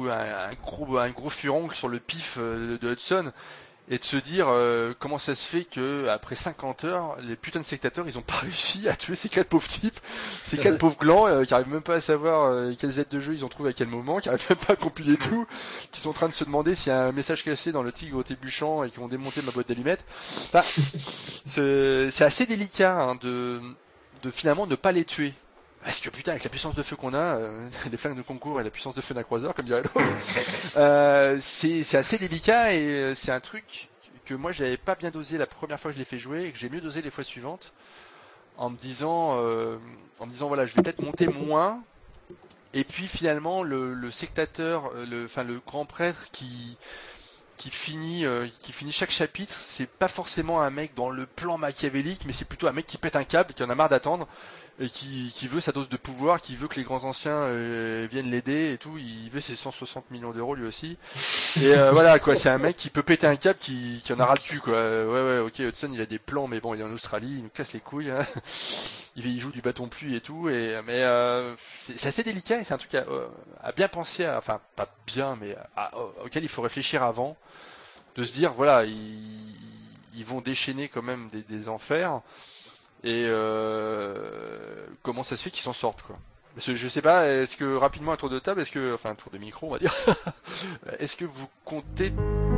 un gros furoncle sur le pif de Hudson et de se dire comment ça se fait que après 50 heures les putains de sectateurs ils ont pas réussi à tuer ces 4 pauvres types, ces 4 pauvres glands qui arrivent même pas à savoir quelles aides de jeu ils ont trouvé à quel moment, qui arrivent même pas à compiler tout, qui sont en train de se demander s'il y a un message cassé dans le tigre au trébuchant et qui vont démonter ma boîte d'allumettes. Enfin, c'est assez délicat hein, de finalement ne pas les tuer. Parce que putain, avec la puissance de feu qu'on a, les flingues de concours et la puissance de feu d'un croiseur, comme dirait l'autre, c'est assez délicat et c'est un truc que moi j'avais pas bien dosé la première fois que je l'ai fait jouer et que j'ai mieux dosé les fois suivantes en me disant voilà, je vais peut-être monter moins. Et puis finalement le sectateur, le grand prêtre qui finit chaque chapitre, c'est pas forcément un mec dans le plan machiavélique, mais c'est plutôt un mec qui pète un câble, qui en a marre d'attendre et qui veut sa dose de pouvoir, qui veut que les grands anciens viennent l'aider et tout. Il veut ses 160 millions d'euros lui aussi. Et voilà quoi, c'est un mec qui peut péter un câble, qui en a ras le cul quoi. Ouais, ok, Hudson il a des plans, mais bon il est en Australie, il nous casse les couilles. Hein. Il joue du bâton pluie et tout, mais c'est assez délicat et c'est un truc à bien penser, enfin pas bien, mais auquel il faut réfléchir avant, de se dire voilà, ils vont déchaîner quand même des enfers et comment ça se fait qu'ils s'en sortent quoi. Parce que je sais pas, est-ce que rapidement un tour de table, un tour de micro on va dire, est-ce que vous comptez